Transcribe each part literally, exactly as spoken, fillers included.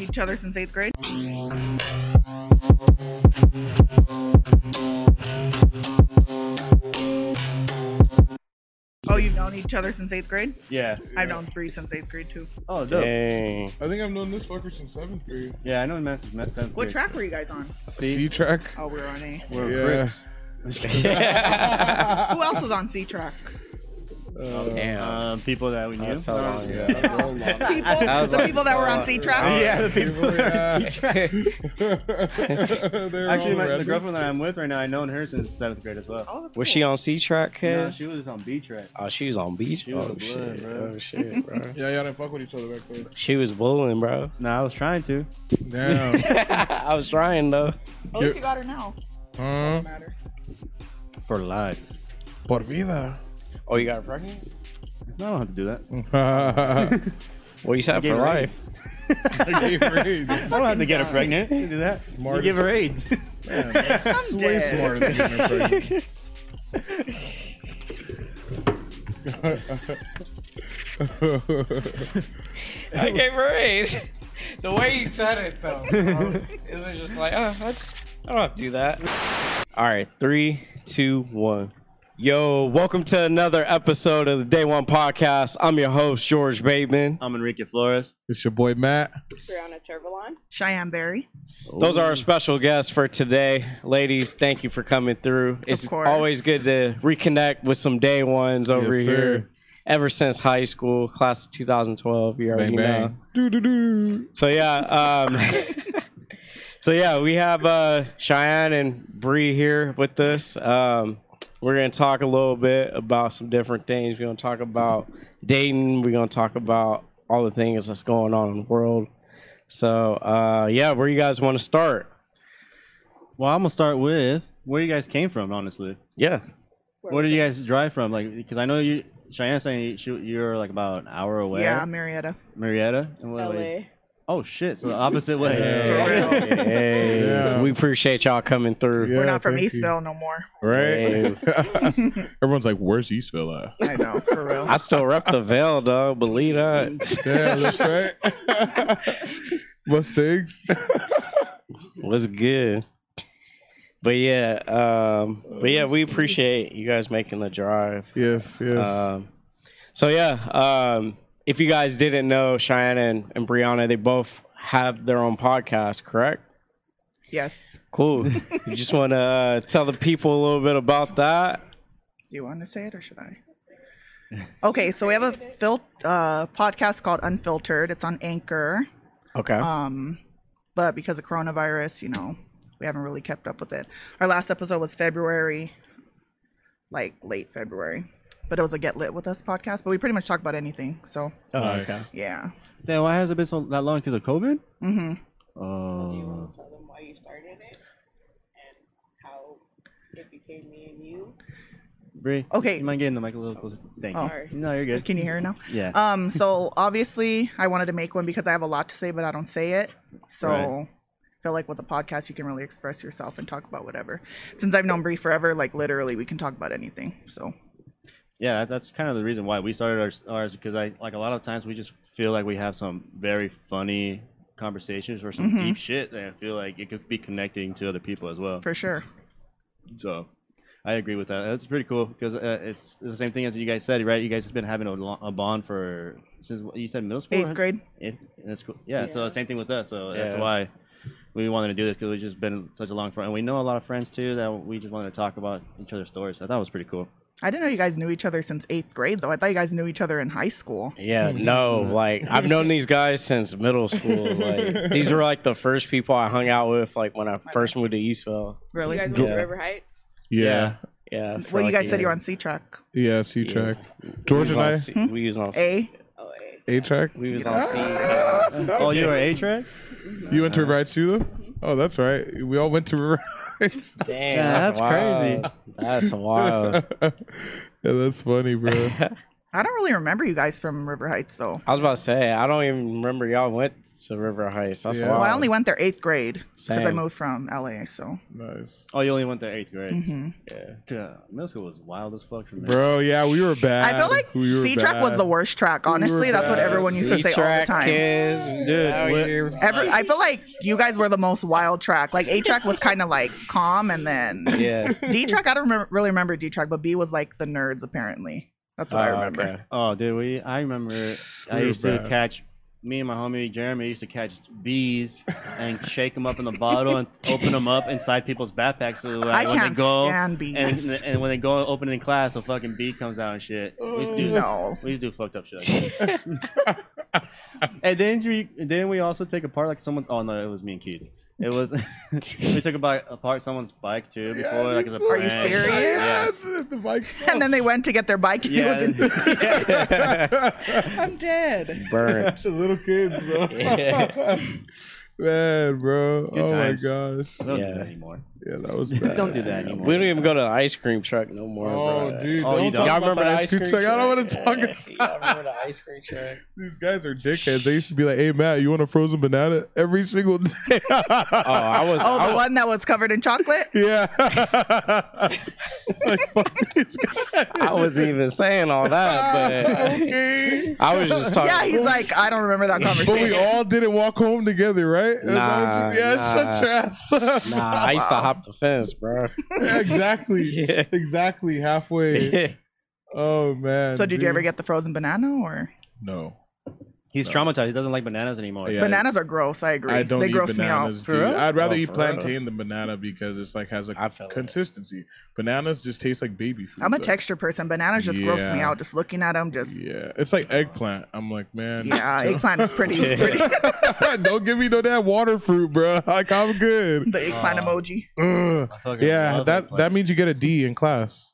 each other since eighth grade? Oh, you've known each other since eighth grade? Yeah. I've known Bree since eighth grade too. Oh, dope. Dang. I think I've known this fucker since seventh grade. Yeah, I know him since seventh grade. What track were you guys on? C. C track. Oh, we were on A. We're Yeah. Who else was on C track? Uh, Damn. Um, people that we knew. That's so long. yeah. a long- People, That was the like people that were on so- C track? Yeah, the people People, that yeah. are C track. They're Actually, all my, the random. girlfriend that I'm with right now, I've known her since seventh grade as well. Oh, that's Was cool. she on C track, No, kids? she was on B track. Oh, she was on beach. She was oh, a blood, shit. bro. Oh shit, bro. Yeah, y'all didn't fuck with each other back then. She was bullying, bro. No, I was trying to. Damn. I was trying though. At least you got her now. Huh? Matters. For life. Por vida. Oh, you got her pregnant? No, I don't have to do that. Well, you said Gave for her life. I don't have to get her pregnant. You do that. Smart You give her AIDS. Man, that's I'm way dead. smarter than getting her pregnant. I gave her AIDS. The way you said it, though, bro, it was just like, oh, I, just, I don't have to do that. All right, three, two, one. Yo, welcome to another episode of the Day One Podcast. I'm your host, George Bateman. I'm Enrique Flores. It's your boy Matt. Brianna Turbalon. Cheyenne Berry. Those are our special guests for today. Ladies, thank you for coming through. It's course. always good to reconnect with some day ones over Yes, here. sir. Ever since high school, class of two thousand twelve, you already Bang know. bang. Doo doo doo. So yeah, um, so yeah, we have uh, Cheyenne and Bree here with us. Um, we're gonna talk a little bit about some different things. We're gonna talk about dating. We're gonna talk about all the things that's going on in the world. So uh, yeah, where you guys want to start? Well, I'm gonna start with where you guys came from. Honestly, Yeah. where did you guys drive from? Like, because I know you, Cheyenne, saying you, you're like about an hour away. Yeah, Marietta. Marietta. And what- L what- A. Oh shit! So the opposite way. Yeah. Hey, Yeah. we appreciate y'all coming through. Yeah, We're not from thank you. Eastville no more. Right? Everyone's like, where's Eastville at? I know, for real. I still rep the veil, dog. Believe that. Yeah, that's right. Mustangs. What's good? But yeah, um, but yeah, we appreciate you guys making the drive. Yes, yes. Um, so yeah, um, if you guys didn't know, Cheyenne and, and Brianna, they both have their own podcast, correct? Yes. Cool. You just want to uh, tell the people a little bit about that? Do you want to say it or should I? Okay, so we have a fil- uh, podcast called Unfiltered. It's on Anchor. Okay. Um, but because of coronavirus, you know, we haven't really kept up with it. Our last episode was February, like late February. But it was a Get Lit With Us podcast. But we pretty much talk about anything. So, oh, nice. okay. yeah. Then why has it been so that long? Because of COVID? Mm-hmm. Do you Oh. want to tell them why you started it and how it became me and you? Bree. Okay. You mind getting the mic a little closer? Thank Oh. you. Sorry. No, you're good. Can you hear it now? Yeah. Um, so obviously I wanted to make one because I have a lot to say, but I don't say it. So Right. I feel like with a podcast, you can really express yourself and talk about whatever. Since I've known Bree forever, like literally we can talk about anything. So Yeah, that- that's kind of the reason why we started ours, ours because I like a lot of times we just feel like we have some very funny conversations or some Mhm. deep shit that I feel like it could be connecting to other people as well. for sure. So I agree with that. That's pretty cool because uh, it's, it's the same thing as you guys said, right? You guys have been having a, lo- a bond for since what, you said middle school. Eighth grade. Eighth, that's cool. Yeah, So Yeah. same thing with us. So that's Yeah. why we wanted to do this because we've just been such a long friend, and we know a lot of friends too that we just wanted to talk about each other's stories. So I thought it was pretty cool. I didn't know you guys knew each other since eighth grade though. I thought you guys knew each other in high school. Yeah, no, like I've known these guys since middle school. Like these were like the first people I hung out with, like when I first moved to Eastville. Really? You guys Well, went Yeah. to River Heights? yeah. Yeah. for you like guys a said you year. were on C track. Yeah, C Yeah. track. We George was and on I, C- we was on C- A. Oh, A. A track. we was on C. Oh, you were A track? You went to River Heights too, though? Oh, that's right. We all went to River Heights. Damn, Yeah, that's, that's crazy. wild. That's wild. Yeah, that's funny, bro. I don't really remember you guys from River Heights though. I was about to say, I don't even remember y'all went to River Heights. That's Yeah. wild. Well, I only went there eighth grade because I Same. moved from L A. So, Nice. Oh, you only went to eighth grade. hmm Yeah. Dude, uh, middle school was wild as fuck for me. Bro, yeah, we were bad. I feel like we were C track was bad. the worst track. Honestly, that's what bad. everyone used to say all the C-track time. kids, Dude, out what- here. Every, I feel like you guys were the most wild track. Like A track was kind of like calm, and then Yeah. D track. I don't remember, really remember D track, but B was like the nerds apparently. That's what I Oh, remember. okay. Oh, dude, we. I remember. I We were used to bad. catch. Me and my homie Jeremy used to catch bees and shake them up in the bottle and open them up inside people's backpacks. So like, I when can't they go, stand bees. And, and when they go open in class, a fucking bee comes out and shit. We used to do, No. we used to do fucked up shit. Like that. And then we didn't we also take apart like someone's. Oh no, it was me and Keith. It was we took apart, apart someone's bike too before, like as a Are you prank. serious? Yeah. The bike And then they went to get their bike. And Yeah. it was in- I'm dead. Burnt. The little kids, bro. Yeah. Man, bro. Good oh times. my gosh. We don't do Yeah. that anymore. Yeah, that was bad. Don't do that anymore. We don't even go to the ice cream truck no more, Oh, bro. dude. Oh, don't you don't? talk Y'all about remember the the ice cream truck? I don't want to talk Yeah, about y'all remember the ice cream truck? These guys are dickheads. They used to be like, hey, Matt, you want a frozen banana? Every single day. Oh, I was. Oh, I the was, one that was covered in chocolate. Yeah. Like, fuck these guys. I wasn't even saying all that, but Okay. I was just talking. Yeah, he's like, I don't remember that But we conversation. all didn't walk home together, right? Is that Nah, what you- yeah, nah. shut your ass. Nah, I used to hop the fence, bro. Yeah, exactly. Yeah. Exactly. Halfway. Oh, man. So, did you ever dude. get the frozen banana or? No. He's traumatized. He doesn't like bananas anymore. Yeah. Bananas are gross. I agree. I don't they eat gross me out. bananas, For dude. real? I'd rather Oh, eat for real? plantain than banana because it's like has I a feel it. consistency. Bananas just taste like baby food. I'm a though. texture person. Bananas just gross me Yeah. out. Just looking at them, just Yeah, it's like eggplant. I'm like, man. yeah. Eggplant is pretty. pretty Don't give me no damn water fruit, bro. Like I'm good. the eggplant Oh. emoji. Ugh. I fucking Yeah, love that eggplant. that means you get a D in class.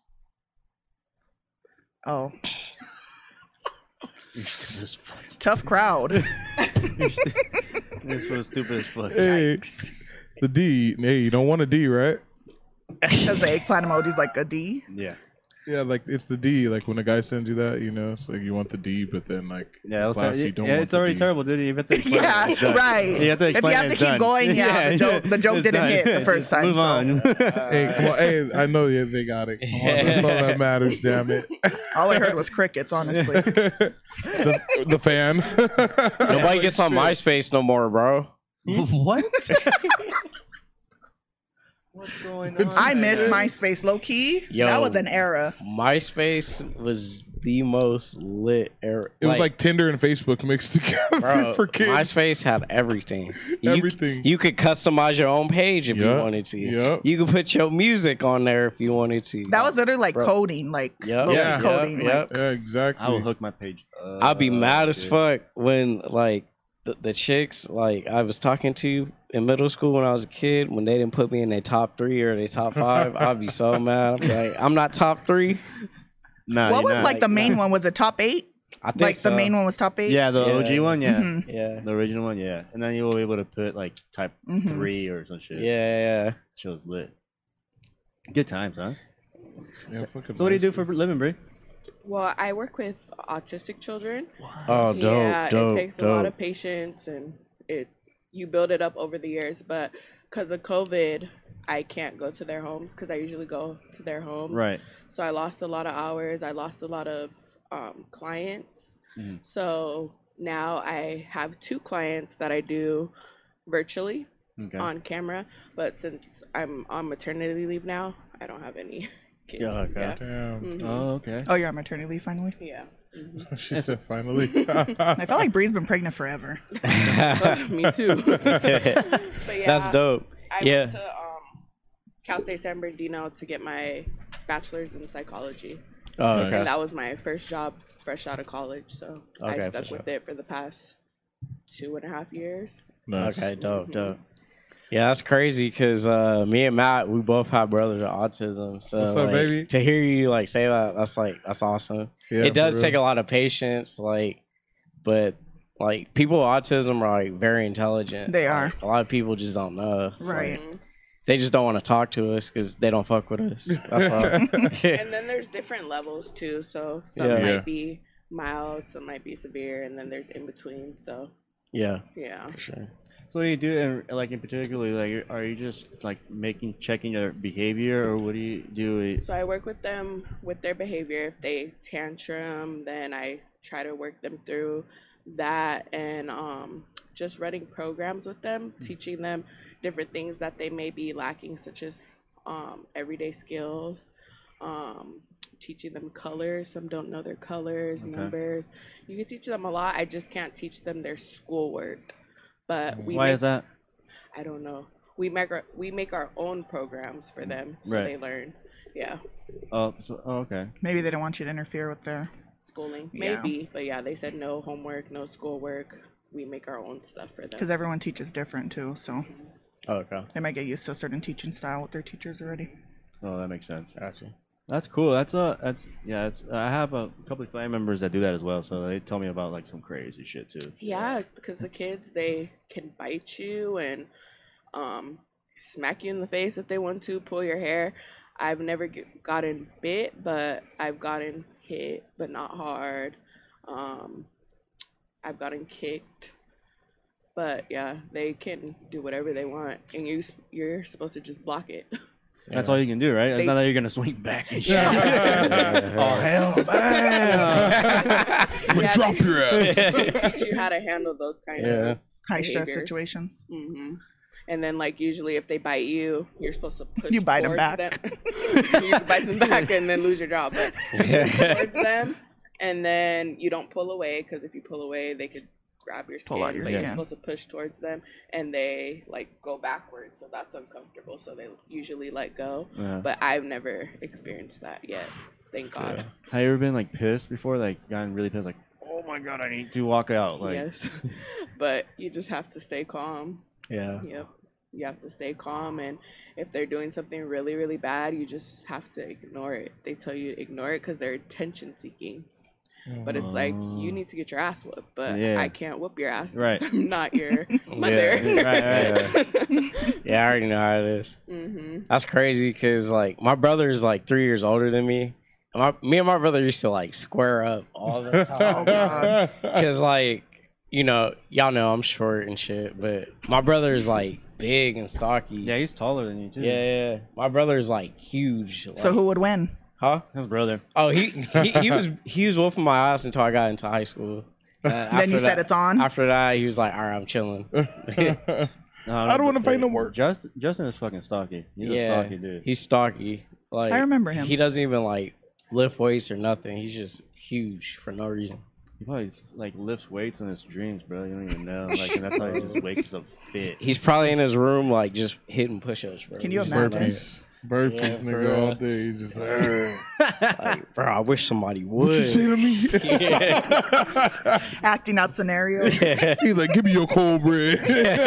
Oh, You're stupid as fuck. tough crowd. You're stu- This was stupid as fuck. Hey, the D. Hey, you don't want a D, right? Because the eggplant emoji is like a D. Yeah. Yeah, like it's the D. Like when a guy sends you that, you know, it's like you want the D, but then like Yeah, it was class, ter- you don't yeah want it's the already D. terrible, dude. You have to explain Yeah, it. It's done. right. You have to If you explain have it, to it's keep done. going, yeah, the joke- the joke it's didn't done. hit the first Just time, Move so- on. Hey, come on. Hey, I know yeah, they got it. Come on, that's all that matters. Damn it. All I heard was crickets. Honestly, the, the fan. Nobody gets on MySpace no more, bro. What? What's going on? I miss MySpace. Low key, Yo. that was an era. MySpace was the most lit era. It was like Tinder and Facebook mixed together bro, for kids. MySpace had everything. You, Everything. You could customize your own page if you Yup, wanted to. yup. You could put your music on there if you wanted to. That was literally like Bro. coding, like Yep, low-key Yeah. coding. yep, like, yep. Yeah, exactly. I will hook my page up. I'd be mad as dude. fuck when like the, the chicks like I was talking to in middle school when I was a kid when they didn't put me in their top three or their top five. I'd be so mad. I'd be like, I'm not top three. Nah, what you're was not. like the main one? Was it top eight? I think Like so. the main one was top eight. Yeah, the Yeah. O G one, yeah. Mhm. Yeah. The original one, yeah. And then you will be able to put like type Mhm. three or some shit. Yeah, yeah. Shit was lit. Good times, huh? Yeah, fucking So what do you do for MySpace. a living, Brie? Well, I work with autistic children. Oh, dope, yeah, dope, it takes a lot dope. of patience and it you build it up over the years. But because of COVID, I can't go to their homes because I usually go to their home. Right. So I lost a lot of hours. I lost a lot of um, clients. Mhm. So now I have two clients that I do virtually Okay. on camera. But since I'm on maternity leave now, I don't have any kids. Yeah, okay. Yeah. Damn. Mhm. Oh, okay. Oh, you're on maternity leave finally. Yeah. Mhm. She said finally. I felt like Bree's been pregnant forever. Me too. But yeah, That's dope. I Yeah. went to um, Cal State San Bernardino to get my bachelor's in psychology. Oh, Nice. okay. And that was my first job fresh out of college. So I Okay, stuck for with it for the past two and a half years. Nice. Okay, dope, dope. Yeah, that's crazy because uh, me and Matt, we both have brothers with autism. So What's up, like, baby? to hear you like say that, that's like that's awesome. Yeah, it does for take real. a lot of patience, like, but like people with autism are like very intelligent. They Like, are. a lot of people just don't know. It's Right. like, Mhm. they just don't want to talk to us because they don't fuck with us. That's all. And then there's different levels too. So some Yeah. might Yeah. be mild, some might be severe, and then there's in between. So Yeah, yeah. for sure. So what do you do, in, like in particular, like are you just like making checking their behavior, or what do you do? So I work with them with their behavior. If they tantrum, then I try to work them through that, and um, just running programs with them, teaching them different things that they may be lacking, such as um, everyday skills, um, teaching them colors. Some don't know their colors, Okay. numbers. You can teach them a lot. I just can't teach them their schoolwork. But we Why make, is that? I don't know. We make our we make our own programs for them, so Right. they learn. Yeah, Oh, so oh, okay. Maybe they don't want you to interfere with their. schooling Yeah. maybe, but yeah, they said no homework, no schoolwork. We make our own stuff for them. Because everyone teaches different too, so Oh, okay. they might get used to a certain teaching style with their teachers already. Oh, that makes sense. Gotcha. That's cool. That's uh that's yeah. It's I have a couple of family members that do that as well. So they tell me about like some crazy shit too. Yeah, because the kids, they can bite you and um, smack you in the face if they want to, pull your hair. I've never get, gotten bit, but I've gotten hit, but not hard. Um, I've gotten kicked. But yeah, they can do whatever they want, and you s- you're supposed to just block it. That's all you can do, right? It's They- not that you're gonna swing back and shit. Yeah. Oh hell, man! I'm gonna Yeah, drop they- your ass. Teach you how to handle those kind Yeah. of High stress behaviors. situations. hmm And then, like, usually if they bite you, you're supposed to push You bite 'em towards back. them. You bite them back and then lose your job. But push towards them, and then you don't pull away, because if you pull away, they could grab your skin. Pull out your but skin. You're supposed to push towards them, and they, like, go backwards, so that's uncomfortable. So they usually let go. Yeah. But I've never experienced that yet. Thank God. Have you ever been like pissed before? Like gotten really pissed, like, oh my god, I need to walk out. Like, Yes. But you just have to stay calm. Yeah. Yep. You have to stay calm, and if they're doing something really, really bad, you just have to ignore it. They tell you to ignore it because they're attention seeking. But it's like, you need to get your ass whooped, but Yeah. I can't whoop your ass because Right. I'm not your mother. Yeah, right, right, Yeah, I already know how it is. hmm That's crazy because like my brother is like three years older than me. And my, me and my brother used to like square up all the time. God. Cause like, you know, y'all know I'm short and shit, but my brother is like big and stocky. yeah, he's taller than you too. yeah, yeah. My brother is like huge. So like- who would win? Huh? his brother. Oh, he, he he was he was whooping my ass until I got into high school. Uh, Then after you said that- it's on. After that, he was like, "All right, I'm chilling." No, I don't want to pay no more. Justin, Justin is fucking stocky. He's a yeah, stocky dude. he's stocky. Like I remember him. He doesn't even like lift weights or nothing. He's just huge for no reason. He probably like lifts weights in his dreams, bro. You don't even know. Like, and that's how he just wakes up fit. He's probably in his room like just hitting push-ups, bro. Can you He's imagine? like- Burpees. Burpees, Yeah, for nigga, real. all day. He's just like, like, bro, I wish somebody would. what you say to me? Yeah. Acting out scenarios. He's like, give me your cold bread.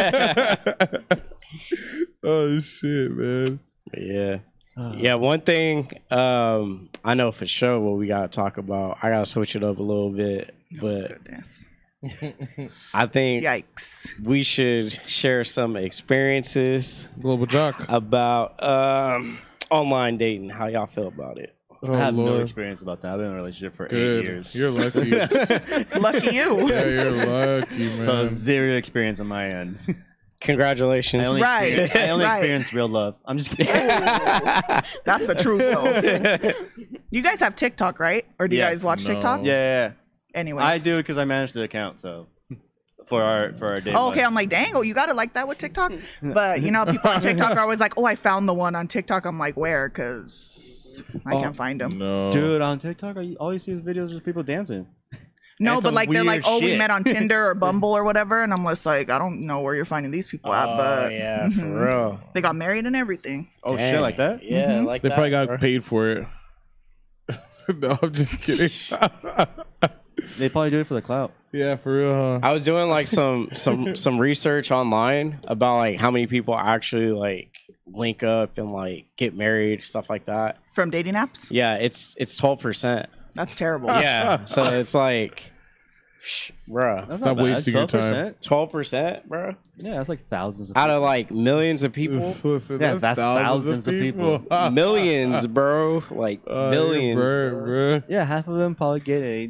Oh, shit, man. yeah. Yeah, one thing um, I know for sure what we gotta talk about. I gotta switch it up a little bit, but Goodness. I think Yikes. we should share some experiences Global Jock. about um, online dating. How y'all feel about it? Oh, I have no Lord. experience about that. I've been in a relationship for Good. eight years. You're lucky. Lucky you. Yeah, you're lucky, man. So zero experience on my end. Congratulations. I only, Right, experienced, I only right. experienced real love. I'm just kidding. That's the truth, though. You guys have TikTok, right? Or do you Yes. guys watch No. TikTok? yeah, yeah, Anyways. yeah. I do because I managed the account. So for our for our date. Oh, okay. life. I'm like, dang, oh, you got it like that with TikTok? But, you know, people on TikTok are always like, oh, I found the one on TikTok. I'm like, where? Because I Oh, can't find them. No. Dude, on TikTok, I always see videos of people dancing. No, And but some like they're like, weird oh, we shit. met on Tinder or Bumble or whatever. And I'm just like, I don't know where you're finding these people at. Oh, But yeah, mhm. for real. They got married and everything. Oh shit, like that? Yeah, Mhm. like They that. probably got bro. paid for it. No, I'm just kidding. They probably do it for the clout. Yeah, for real, huh? I was doing like some some some research online about like how many people actually like link up and like get married, stuff like that. From dating apps? Yeah, it's it's twelve percent. That's terrible. Yeah, so it's like, sh- bruh, That's Stop not bad. wasting your time. twelve percent? twelve percent, bro. Yeah, that's like thousands of Out people. of like millions of people, Listen, Yeah, that's thousands of people. millions, bro, like Oh, you're millions. burnt, bro. bro. Yeah, half of them probably get AIDS.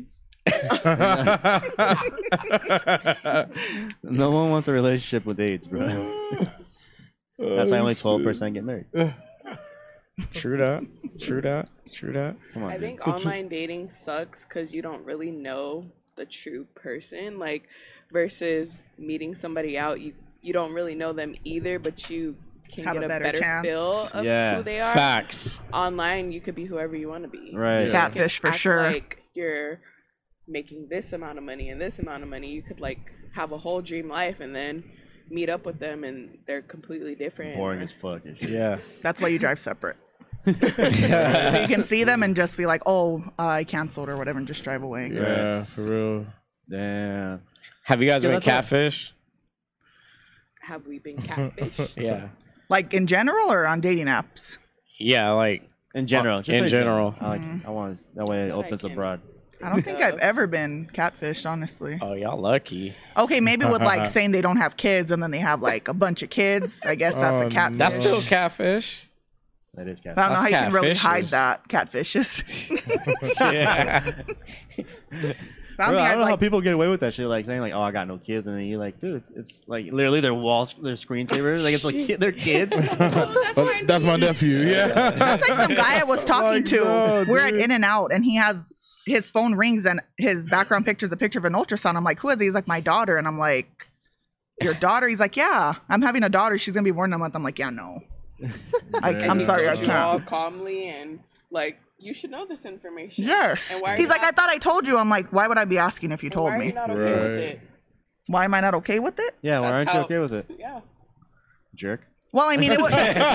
No one wants a relationship with AIDS, bro. That's why only twelve percent get married. True that. True that. True that. Come on, I dude. think online dating sucks because you don't really know the true person. Like versus meeting somebody out, you you don't really know them either, but you can Have get a a better better, chance. feel of Yeah. who they are. Facts. Online, you could be whoever you want to be. Right. You Catfish can for act sure. Like you're making this amount of money and this amount of money. You could like have a whole dream life and then meet up with them and they're completely different. Boring as fuck. And shit. Yeah. That's why you drive separate. So you can see them and just be like, oh, uh, I canceled or whatever, and just drive away. Yeah, for real. Damn. Have you guys Yeah, been that's what- catfish? Have we been catfished? Yeah. Like in general or on dating apps? Yeah, like In general. Just in like general. I like. I want that way it I opens can- abroad. I don't think I've ever been catfished, honestly. oh, y'all lucky. Okay, maybe with like saying they don't have kids and then they have like a bunch of kids. I guess that's Oh, a catfish. That's still No. catfish. That is I cat. don't know That's how you can really hide catfishes. that. Catfishes. Yeah. I Bro, don't I think don't know I'd how like. people get away with that shit, like saying like, "Oh, I got no kids," and then you're like, "Dude, it's like literally their walls, their screensavers, like it's like ki- their kids." But that's my nephew. Yeah. That's like some guy I was talking Like, to. no, We're at dude. In and Out, and he has his phone rings, and his background picture is a picture of an ultrasound. I'm like, who is he? He's like, my daughter, and I'm like, your daughter? He's like, yeah, I'm having a daughter. She's gonna be born in a month. I'm like, yeah, no. I, Yeah. I'm He sorry, I told you all can't. calmly and like you should know this information. Yes. And why are He's you like, I not- thought I told you. I'm like, why would I be asking if you and told why are me? you not okay with Right. it? Why am I not okay with it? Yeah, why That's aren't you how- okay with it, Yeah. jerk? Well, I mean, it would,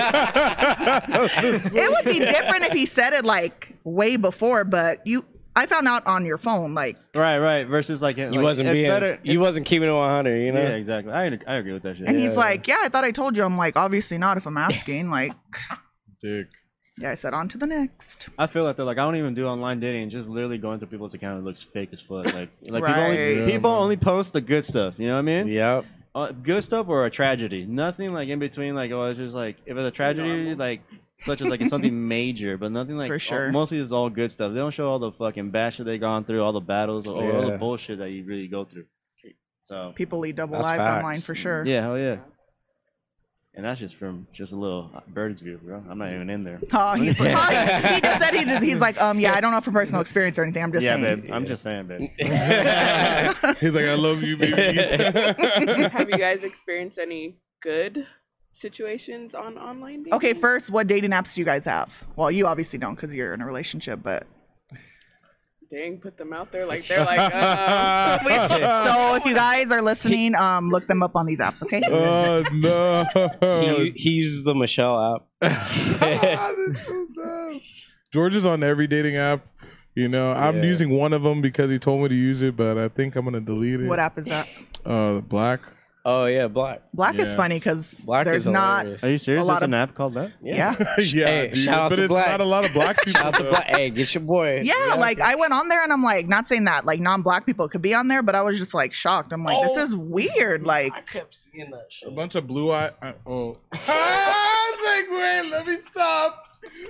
it would be different if he said it like way before, but you, I found out on your phone, like, Right, right. Versus like, You wasn't being. You wasn't keeping it one hundred. You know. Yeah, exactly. I I agree with that shit. and Yeah. he's like, yeah, I thought I told you. I'm like, obviously not if I'm asking. Like, Dick. yeah, I said on to the next. I feel like they're like, I don't even do online dating. Just literally going through people's account, it looks fake as fuck. Like, like people only Right. people only post the good stuff. You know what I mean? Yep. Uh, good stuff or a tragedy. Nothing like in between. Like, oh, it's just like if it's a tragedy, Normal. like such as like it's something major, but nothing like. For sure. all- mostly it's all good stuff. They don't show all the fucking bad shit they gone through, all the battles, or all the Yeah. bullshit that you really go through. So People lead double That's lives facts. online for sure. yeah, hell yeah. And that's just from just a little bird's view, bro. I'm not even in there. Oh, he's like, oh, he just said he did, he's like, um, yeah, I don't know from personal experience or anything. I'm just yeah, saying. babe. I'm just saying, babe. He's like, I love you, baby. Have you guys experienced any good situations on online dating? Okay, first, what dating apps do you guys have? Well, you obviously don't because you're in a relationship, but Dang, put them out there like they're like, uh, so if you guys are listening, um, look them up on these apps, okay? Oh no. He, he uses the Michelle app. That's so dumb. George is on every dating app. You know, I'm Yeah. using one of them because he told me to use it, but I think I'm gonna delete it. What app is that? Uh, Black. Oh yeah, Black. Black is Yeah. funny because Black there's is not. hilarious. Are you serious? A lot There's of- an app called that? Yeah. yeah, Hey, dude, shout out but to it's Black. not a lot of black people. Shout out to though. Black. Hey, get your boy. Yeah, like I went on there and I'm like, not saying that like non-black people could be on there, but I was just like shocked. I'm like, this Oh. is weird. Like, I kept seeing that shit. A bunch of blue eye. I, oh. I was like, wait, let me stop.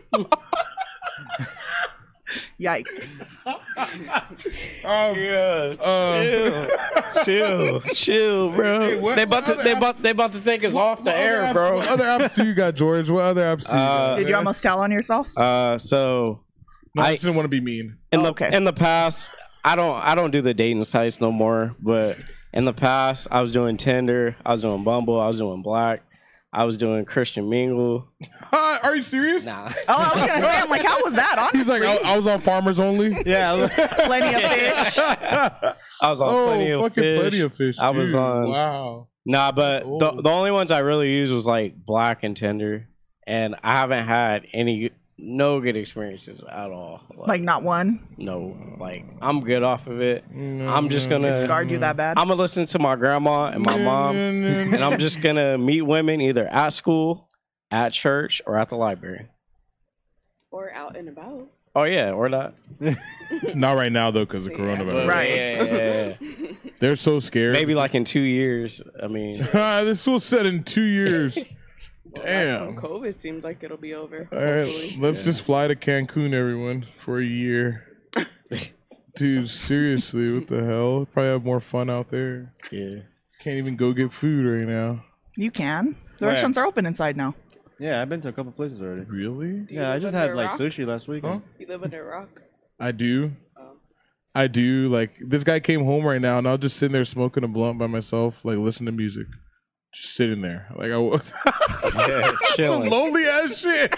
yikes. Um, Yeah, um, chill, chill, chill, bro. Hey, what- they about what to, other they apps- about, they about to take us off the what other air, apps- bro. What other apps do you got, George? What other apps do you Uh, got? Did you man? almost tell on yourself? Uh, so No, I, I- just didn't want to be mean. in Oh, the okay. in the past, I don't I don't do the dating sites no more. But in the past, I was doing Tinder, I was doing Bumble, I was doing Black, I was doing Christian Mingle. Hi, are you serious? Nah, Oh, I was gonna say, I'm like, how was that? Honestly, He's like, I, I was on Farmers Only. Yeah. plenty of fish. I was on Oh, plenty of fucking fish. plenty of fish. I was dude. on- Wow. Nah, but the Oh. the only ones I really used was like Black and Tinder, and I haven't had any no good experiences at all. Like not one. no, like I'm good off of it. I'm just gonna It scarred you that bad. I'm gonna listen to my grandma and my mom, and I'm just gonna meet women either at school, at church, or at the library. or out and about. Oh yeah, or not. Not right now though, because of Yeah. coronavirus. Right. Yeah, yeah, yeah. They're so scared. Maybe like in two years. I mean, this was said in two years. Well, that's when Damn. COVID seems like it'll be over. All right, Hopefully. let's just fly to Cancun, everyone, for a year. Dude, seriously, what the hell? Probably have more fun out there. Yeah. Can't even go get food right now. You can. The Where? restaurants are open inside now. Yeah, I've been to a couple places already. Really? Do you Yeah, I live just under had a like rock? sushi last week. Huh? You live under a rock? I do. Oh. I do. Like, this guy came home right now, and I'll just sitting there smoking a blunt by myself, like, listening to music. Just sitting there. Like, I was. Yeah, Some chilling. lonely ass shit.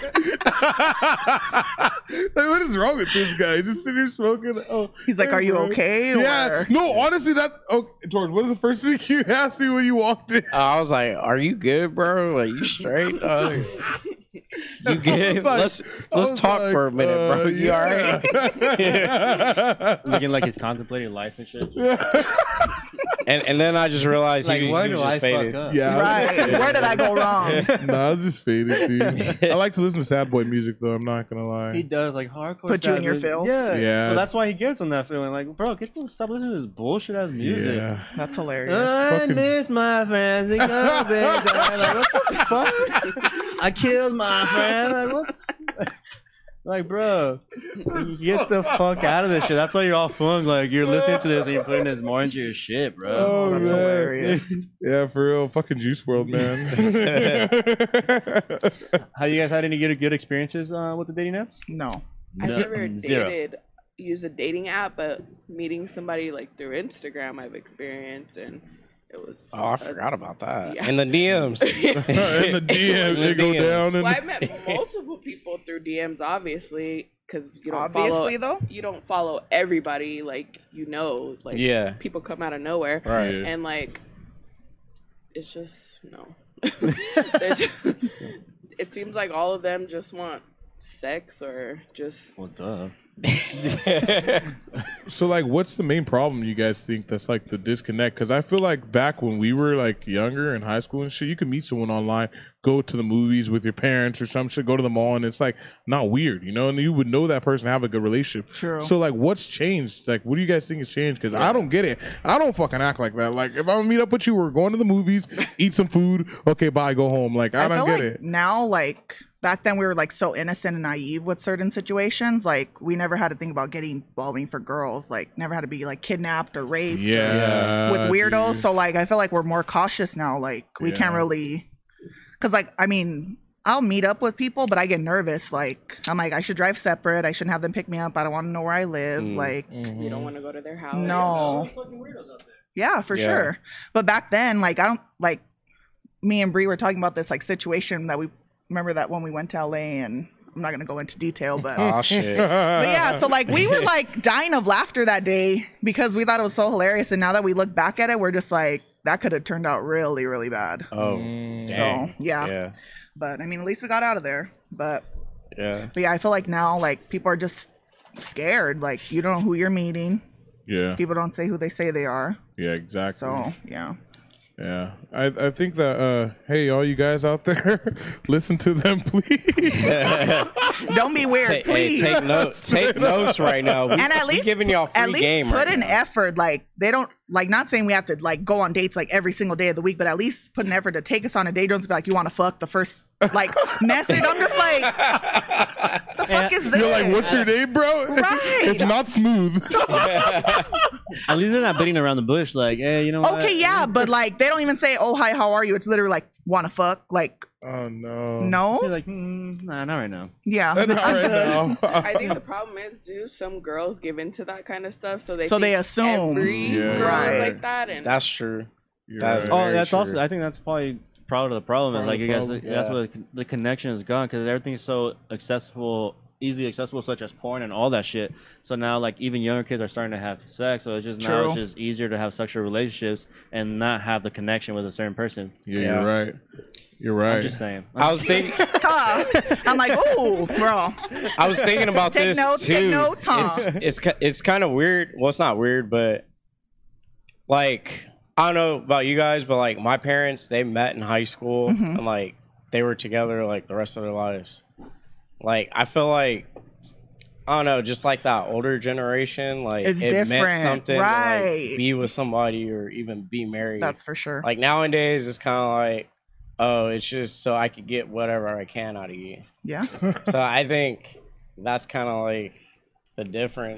Like, what is wrong with this guy? Just sitting here smoking. Oh, He's like, hey, "Are you bro." okay?" Yeah. Or- No, honestly, that. Oh, George, what is the first thing you asked me when you walked in? I was like, "Are you good, bro? Like, you straight? dog? You good? was like- let's I let's was talk like, for a minute, bro. uh, You all right?" yeah. Looking like he's contemplating life and shit. And and then I just realized Like, he, where he was do just I faded. fuck up? Yeah. Right. Where did I go wrong? Nah, I was just faded, dude. I like to listen to sad boy music, though. I'm not gonna lie. He does like hardcore. Put you in your sad music. feels? Yeah, Yeah. Well, that's why he gets on that feeling. Like, bro, get stop listening to this bullshit ass music. Yeah. That's hilarious. I Fucking- miss my friends. It goes and dies. Like, what the fuck? I killed my friend. Like, what? Like, bro, get the fuck out of this shit. That's why you're all funk. Like, you're listening to this and you're putting this more into your shit, bro. Oh, That's man. hilarious. Yeah, for real. Fucking Juice World, man. Have you guys had any good good experiences uh, with the dating apps? No. I've No, never zero. dated, used a dating app, but meeting somebody like through Instagram I've experienced, and it was. Oh, I a- forgot about that. Yeah. In the D Ms. In the D Ms, In the they go D Ms. down. Well, And I met multiple people through D Ms, obviously, because you don't Obviously, follow. though. You don't follow everybody, like you know, like Yeah. people come out of nowhere, Right. Yeah. and like, it's just no. There's just- it seems like all of them just want sex or just Well, duh. So, like, what's the main problem you guys think that's like the disconnect? Because I feel like back when we were like younger in high school and shit, you could meet someone online, go to the movies with your parents or some shit, go to the mall, and it's like not weird, you know, and you would know that person, have a good relationship. True. So, like, what's changed? Like, what do you guys think has changed? Because I don't get it. I don't fucking act like that. Like, if I'm gonna meet up with you, we're going to the movies, eat some food, okay, bye, go home. Like, I, I don't feel get like it. now, like back then, we were like so innocent and naive with certain situations. Like we never had to think about getting involving for girls. Like never had to be like kidnapped or raped. or- Yeah. with weirdos. dude. So like I feel like we're more cautious now. Like we Yeah. can't really, cause like I mean I'll meet up with people, but I get nervous. Like I'm like I should drive separate. I shouldn't have them pick me up. I don't want to know where I live. Mm. Like you don't want to go to their house. no, yeah, for Yeah. sure. But back then, like I don't like me and Bree were talking about this like situation that we remember that when we went to L A and. I'm not gonna go into detail, but Oh shit. But yeah, so like we were like dying of laughter that day because we thought it was so hilarious, and now that we look back at it, we're just like that could have turned out really, really bad. Oh. Mm. So Dang. yeah. Yeah. But I mean, at least we got out of there. But Yeah. but yeah, I feel like now like people are just scared. Like you don't know who you're meeting. Yeah. People don't say who they say they are. Yeah, exactly. So yeah. Yeah, I I think that uh, hey, all you guys out there, listen to them, please. Don't be weird, Take, hey, please. take notes. Take notes right now. We, And at we least giving y'all free at least game put right an now. effort. Like they don't like not saying we have to like go on dates like every single day of the week, but at least put an effort to take us on a date. Don't just be like you want to fuck the first like message. I'm just like, the fuck is this? You're like, what's your name, bro? Right. It's not smooth. At least they're not beating around the bush. Like, hey, you know what? Okay, yeah, but like they don't even say, "Oh, hi, how are you?" It's literally like, "Want to fuck?" Like, Oh no. You're no, like, mm, nah, not right now. yeah, Not I'm right good. now. I think the problem is, do some girls give into that kind of stuff? So they So they think assume. every Yeah. girl Right. is like that, and That's true. You're That's right. Oh, Very that's true. also. I think that's probably part of the problem. Part Is of like the you guys. problem, That's yeah. where the, the connection is gone because everything is so accessible, easily accessible, such as porn and all that shit. So now, like even younger kids are starting to have sex. So it's just now it's True. just easier to have sexual relationships and not have the connection with a certain person. Yeah, Yeah. you're right. You're right. I'm just saying. I was thinking. Huh. I'm like, "Ooh, bro." I was thinking about Take this notes, too. take notes, huh? It's it's ki- it's kind of weird. Well, it's not weird, but like I don't know about you guys, but like my parents, they met in high school Mhm. and like they were together like the rest of their lives. Like I feel like I don't know, just like that older generation, like It's it different, meant something to right. like be with somebody or even be married. That's for sure. Like nowadays, it's kind of like, oh, it's just so I could get whatever I can out of you. Yeah, So I think that's kind of like the difference.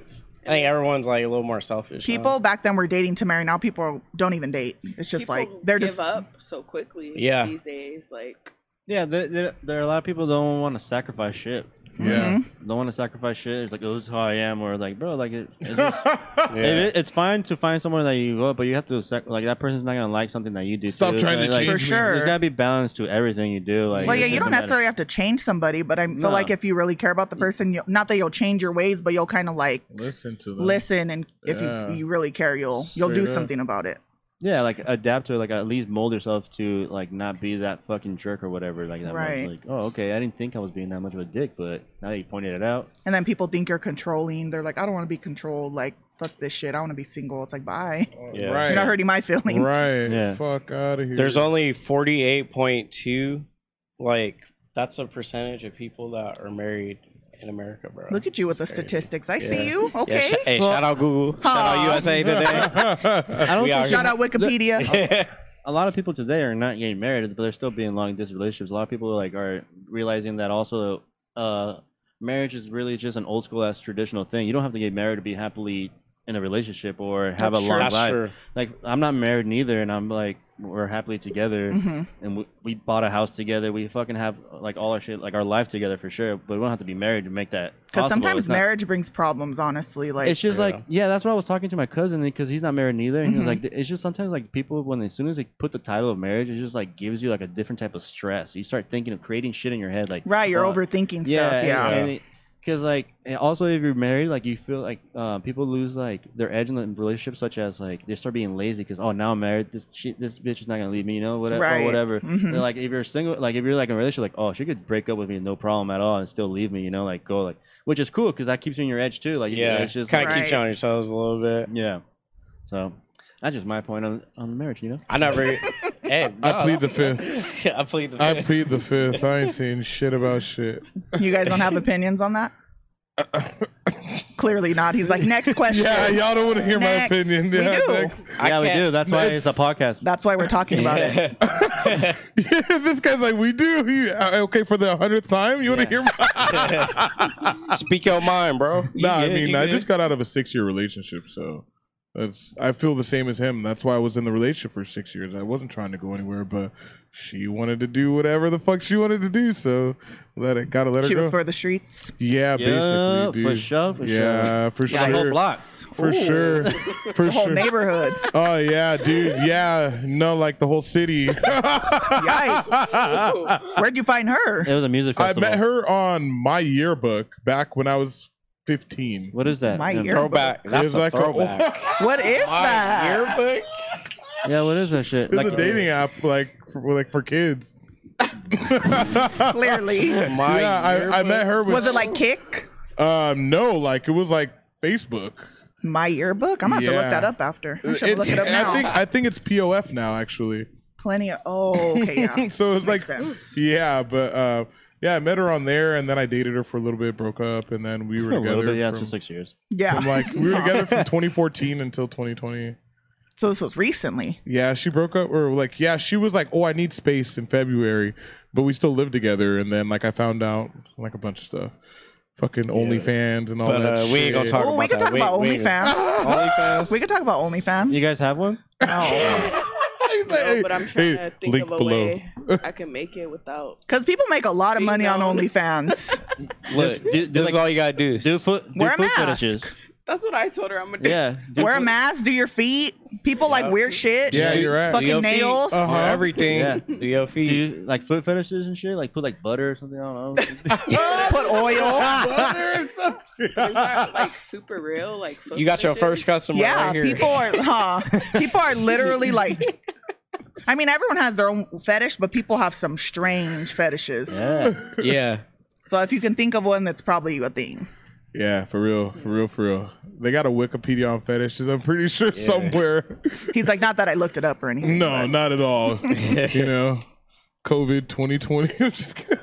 I think everyone's like a little more selfish. People huh? back then were dating to marry. Now people don't even date. It's just People like they're give just up so quickly. Yeah. These days, like Yeah, there, there, there are a lot of people that don't want to sacrifice shit. Yeah. Don't want to sacrifice shit. It's like, oh, this is how I am, or like, bro, like it, it's, just, Yeah. it, it's fine to find someone that you love, but you have to sac- like that person's not gonna like something that you do. Stop too. trying So, to like, change For me. sure. There's gotta be balance to everything you do. Like, well, yeah, it you don't doesn't matter. necessarily have to change somebody, but I feel No. like if you really care about the person, you'll, not that you'll change your ways, but you'll kind of like Listen to them. listen, and if Yeah. you, you really care, you'll you'll do Straight up. something about it. Yeah, like adapt to it, like at least mold yourself to like not be that fucking jerk or whatever. Like that. Right. Like, oh, okay, I didn't think I was being that much of a dick, but now that you pointed it out, And then people think you're controlling. They're like, I don't want to be controlled. Like, fuck this shit. I want to be single. It's like, bye. Yeah. Right. You're not hurting my feelings. Right. Yeah. Fuck out of here. There's only forty-eight point two, like that's a percentage of people that are married in America, bro. Look at you with That's the crazy. statistics. I Yeah. see you. Yeah, Okay. sh- hey, Well- shout out Google. Shout out Aw. U S A Today. I don't We think out Shout out Wikipedia. a lot of people today are not getting married, but they're still being long distance relationships. A lot of people like are realizing that also uh, marriage is really just an old school ass traditional thing. You don't have to get married to be happily in a relationship or have That's a true. long That's life. true. Like I'm not married neither, and I'm like we're happily together, hmm and we, we bought a house together. We fucking have like all our shit, like our life together for sure. But we don't have to be married to make that. Because possible. sometimes It's not- marriage brings problems, honestly. Like, it's just Yeah. like yeah, that's what I was talking to my cousin because he's not married neither. And he was Mhm. like, it's just sometimes like people when as soon as they put the title of marriage, it just like gives you like a different type of stress. You start thinking of creating shit in your head, like right, you're uh, overthinking yeah, stuff. Yeah. and because like and also if you're married, like you feel like uh, people lose like their edge in the relationship, such as like they start being lazy because oh now I'm married, this shit, this bitch is not gonna leave me, you know, whatever, Right. or whatever. Mhm. Then, like if you're single, like if you're like in a relationship, like oh she could break up with me no problem at all and still leave me, you know, like go like which is cool because that keeps you in your edge too. Like Yeah, it's just kind of Right. keeps you on your toes a little bit. yeah. So that's just my point on on marriage, you know. I never. Hey, I no, plead the that's- fifth. I plead the I fifth. plead the fifth. I ain't saying shit about shit. You guys don't have opinions on that? Clearly not. He's like, next question. Yeah, y'all don't want to hear Next. my opinion. We Yeah, do. next. I yeah, we can't- do. That's why it's a it's- podcast. That's why we're talking about it. Yeah, this guy's like, we do. You, uh, okay, for the hundredth time, you want to hear my? Speak your mind, bro. You Nah, I good, mean, you I good. just got out of a six-year relationship, so that's. I feel the same as him. That's why I was in the relationship for six years. I wasn't trying to go anywhere, but she wanted to do whatever the fuck she wanted to do, so let it. Gotta let her She go. was for the streets. yeah, Yeah, basically, for dude. sure, for yeah, for The whole sure. block. For Ooh. sure. For The whole sure. neighborhood. Oh yeah, dude. Yeah, no, like the whole city. Yikes. Where'd you find her? It was a music I festival. met her on my yearbook back when I was fifteen. What is that? My yeah, year- Throwback. That's It's a like a- throwback. What is My that? yearbook. yeah, what is that shit? It's Like a dating app, like for, like for kids. Clearly. My yeah, I, I yearbook? met her. With, Was it like Kick? Um, no, like it was like Facebook. My yearbook? I'm going to have to Yeah. look that up after. I should It's- look it up now. I think I think it's P O F now, actually. Plenty of. Oh, okay, yeah. So it's like, Makes sense. yeah, but uh, yeah, I met her on there, and then I dated her for a little bit, broke up, and then we were a together. little bit, yeah, from, it's six years. Yeah. from like we were together from twenty fourteen until twenty twenty. So this was recently. Yeah, she broke up, or like, yeah, she was like, "Oh, I need space" in February, but we still lived together. And then like I found out like a bunch of stuff, fucking OnlyFans and all But, that. uh, shit. we ain't gonna talk Oh, about we could that. talk Wait, about wait. OnlyFans. OnlyFans. We could talk about OnlyFans. You guys have one? No. He's like, No, hey, but I'm trying hey, to think link of a below. way I can make it without. Because people make a lot of Being money on known. OnlyFans. Look, do- do this is like- all you gotta do. Do foot, do Wear a foot mask. fetishes. That's what I told her I'm gonna do. Yeah. do Wear a foot- mask, do your feet. People like Yeah. weird shit. Yeah, Do- you're right. do Fucking your feet. nails. Uh-huh. For everything. Yeah. Do your Do feet. you like foot fetishes and shit? Like put like butter or something? I don't know. Put oil. Is that like super real? Like foot You got your fetishes? first customer Yeah, right here. people are, huh? People are literally like, I mean, everyone has their own fetish, but people have some strange fetishes. yeah. Yeah. So if you can think of one, that's probably a thing. Yeah, for real, for real, for real. They got a Wikipedia on fetishes. I'm pretty sure somewhere. He's like, not that I looked it up or anything. No, not at all. You know, COVID twenty twenty. I'm just kidding.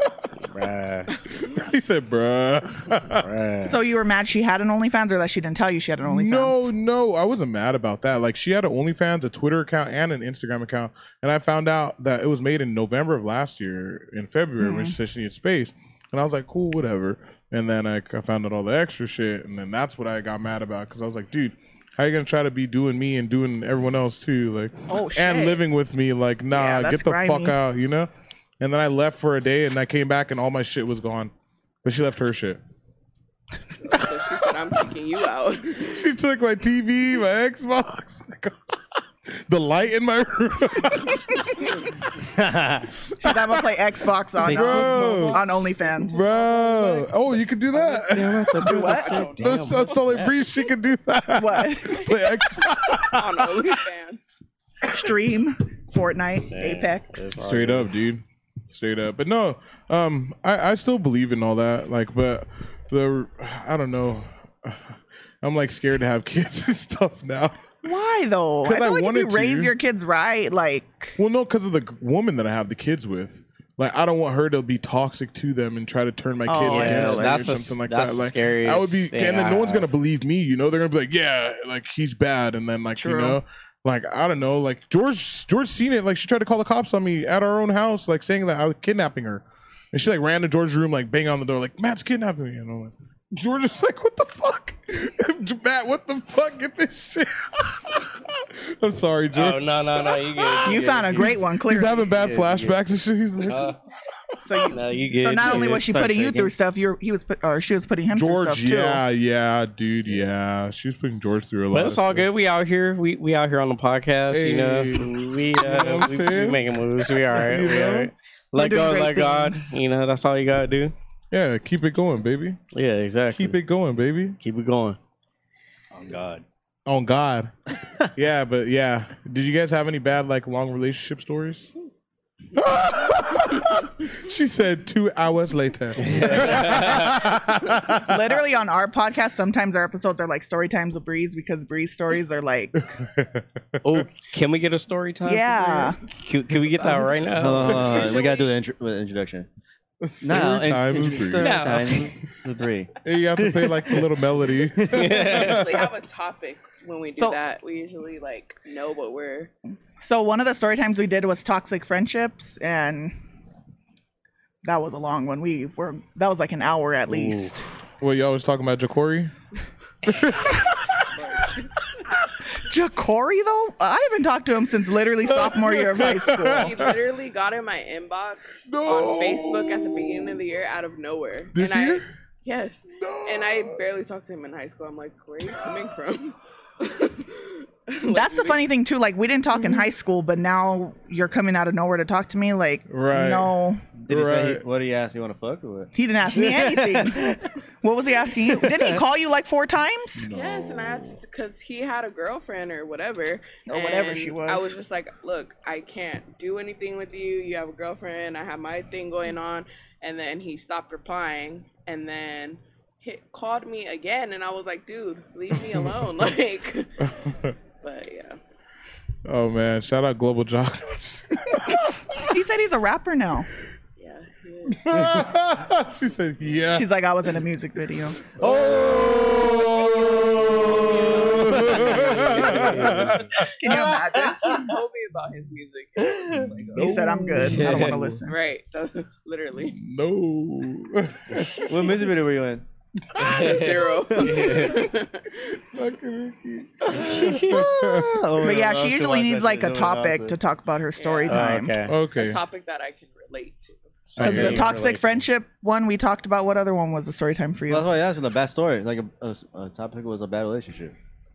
Bruh. He said, "Bruh." Bruh. So you were mad she had an OnlyFans, or that she didn't tell you she had an OnlyFans? No, no, I wasn't mad about that. Like, she had an OnlyFans, a Twitter account, and an Instagram account, and I found out that it was made in November of last year, in February, when she said she needed space, and I was like, cool, whatever. And then I, I found out all the extra shit, and then that's what I got mad about because I was like, dude, how you gonna try to be doing me and doing everyone else too, like, Oh, and shit. living with me, like, nah, Yeah, that's get the fuck grimy. out, you know? And then I left for a day, and I came back, and all my shit was gone, but she left her shit. So she said, I'm kicking you out. She took my T V, my Xbox, the light in my room. She's I'm gonna play Xbox on Bro. uh, on OnlyFans. Bro, oh, you can do that. What? That's, that's all I breathe. She can do that. What? Play Xbox. On OnlyFans. Stream Fortnite, Apex. Straight up, dude. Straight up. But no, um, I, I still believe in all that. Like, but the I don't know. I'm like scared to have kids and stuff now. Why though? I 'Cause feel I like if you wanted to. raise your kids right, like Well, no, because of the g- woman that I have the kids with. Like, I don't want her to be toxic to them and try to turn my kids Oh, yeah, against me that's or the- something like that's that. the Like, scariest I would be, thing and then I no one's gonna have. believe me. You know, they're gonna be like, yeah, like he's bad, and then like you True. know, like I don't know, like George, George seen it. Like she tried to call the cops on me at our own house, like saying that I was kidnapping her, and she like ran to George's room, like bang on the door, like Matt's kidnapping me, and I'm like. George is like, what the fuck? Matt, what the fuck? Get this shit. I'm sorry, George. Oh no no no! You get you found a great one, He's clearly. having bad Yeah, flashbacks and shit. He's like, Uh, so you, no, you get. so not only you was she Start putting you shaking. through stuff, you he was put, or she was putting him through George, stuff too. yeah, yeah, dude, yeah. She was putting George through a lot. But it's of all stuff. good. We out here. We we out here on the podcast. You know, Hey. we know uh, what I'm we, we saying? making moves. We all right. You We all know? right. Let We're doing go, great let God. things. You know, that's all you gotta do. Yeah, keep it going, baby. Yeah, exactly. Keep it going, baby. Keep it going. Oh God. On God. Yeah, but yeah. Did you guys have any bad like long relationship stories? She said two hours later. Literally on our podcast, sometimes our episodes are like story times with Breeze because Breeze stories are like, Oh, can we get a story time? for yeah. Bria? Can, can we get that right now? Hold on, hold on, hold on. We gotta do the intro- the introduction. Now, Story time in- with intro- Bree. story Now. time with Bree. You have to play like a little melody. We usually have a topic when we do So- that. We usually like know what we're. So one of the story times we did was toxic friendships, and that was a long one. We were that was like an hour at least. Well, y'all was talking about Jacory? Jacory though, I haven't talked to him since literally sophomore year of high He school. literally got in my inbox No. on Facebook at the beginning of the year out of nowhere. This and year? I, yes. And I barely talked to him in high school. I'm like, where are you coming from? That's the funny thing too. Like we didn't talk in high school, but now you're coming out of nowhere to talk to me. Like, Right. no, Did he say Right. he, what did he ask? You want to fuck or what? he didn't ask me anything. What was he asking you? Didn't he call you like four times? Yes, and I had to, because he had a girlfriend or whatever. Or whatever and she was. I was just like, look, I can't do anything with you. You have a girlfriend. I have my thing going on. And then he stopped replying and then hit, called me again. And I was like, dude, leave me alone. Like, but yeah. Oh man, shout out Global Jock. He said he's a rapper now. Yeah, he is. She said, yeah. She's like, I was in a music video. Oh. Can you imagine? He told me about his music. And I was like, He said, I'm good. I don't want to listen. right. That's literally No. What music video were you in? zero. Fucking Ricky. But yeah, she usually needs like a topic to to talk about her story Oh, time. okay. Okay. Topic that I can relate to. So Because Okay. the you toxic relate to- friendship one we talked about, what other one was the story time for Well, that's you? why I asked. The bad story, like a, a, a topic was a bad relationship.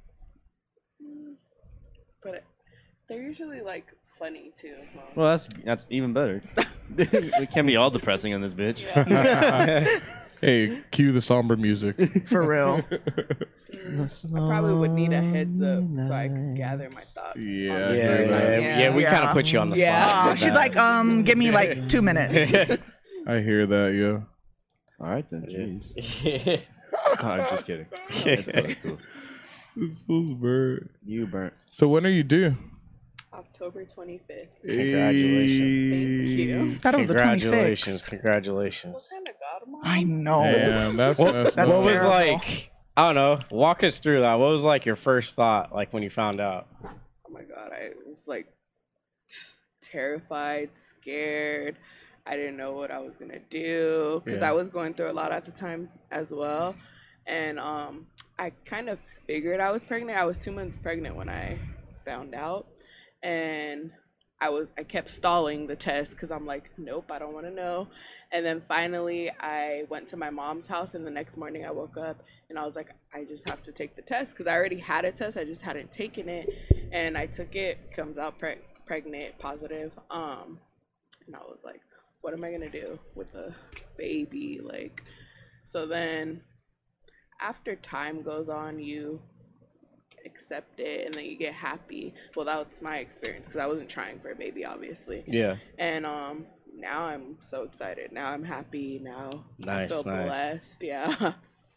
But they're usually like funny too. Mom. Well, that's that's even better. We can't be all depressing on this bitch. Hey, cue the somber music. For real. I probably would need a heads up so I could gather my thoughts. Yeah. on Yeah, the yeah, story time. yeah, yeah. We kind Yeah. of put you on the Yeah. spot. Uh, she's like, um, give me like two minutes. I hear that, yeah. All right then. Jeez. Sorry, I'm just kidding. It's so cool. This was bird. You burnt. So when are you due? October twenty-fifth. Congratulations. Thank you. That was the Congratulations, twenty-sixth. congratulations. Kind of got 'em all. I know. Damn, that's What, that's That's what was terrible. like? I don't know. Walk us through that. What was like your first thought, like when you found out? Oh my god, I was like t- terrified, scared. I didn't know what I was gonna do because Yeah. I was going through a lot at the time as well, and um, I kind of figured I was pregnant. I was two months pregnant when I found out, and I was I kept stalling the test because I'm like, nope, I don't want to know. And then finally, I went to my mom's house, and the next morning I woke up and I was like, I just have to take the test because I already had a test, I just hadn't taken it, and I took it. Comes out pre- pregnant, positive. Um, and I was like, what am I gonna do with a baby? Like, so then after time goes on, you accept it and then you get happy. Well, that's my experience because I wasn't trying for a baby, obviously. Yeah. And um now I'm so excited. Now I'm happy. Now Nice, I feel nice. blessed. Yeah.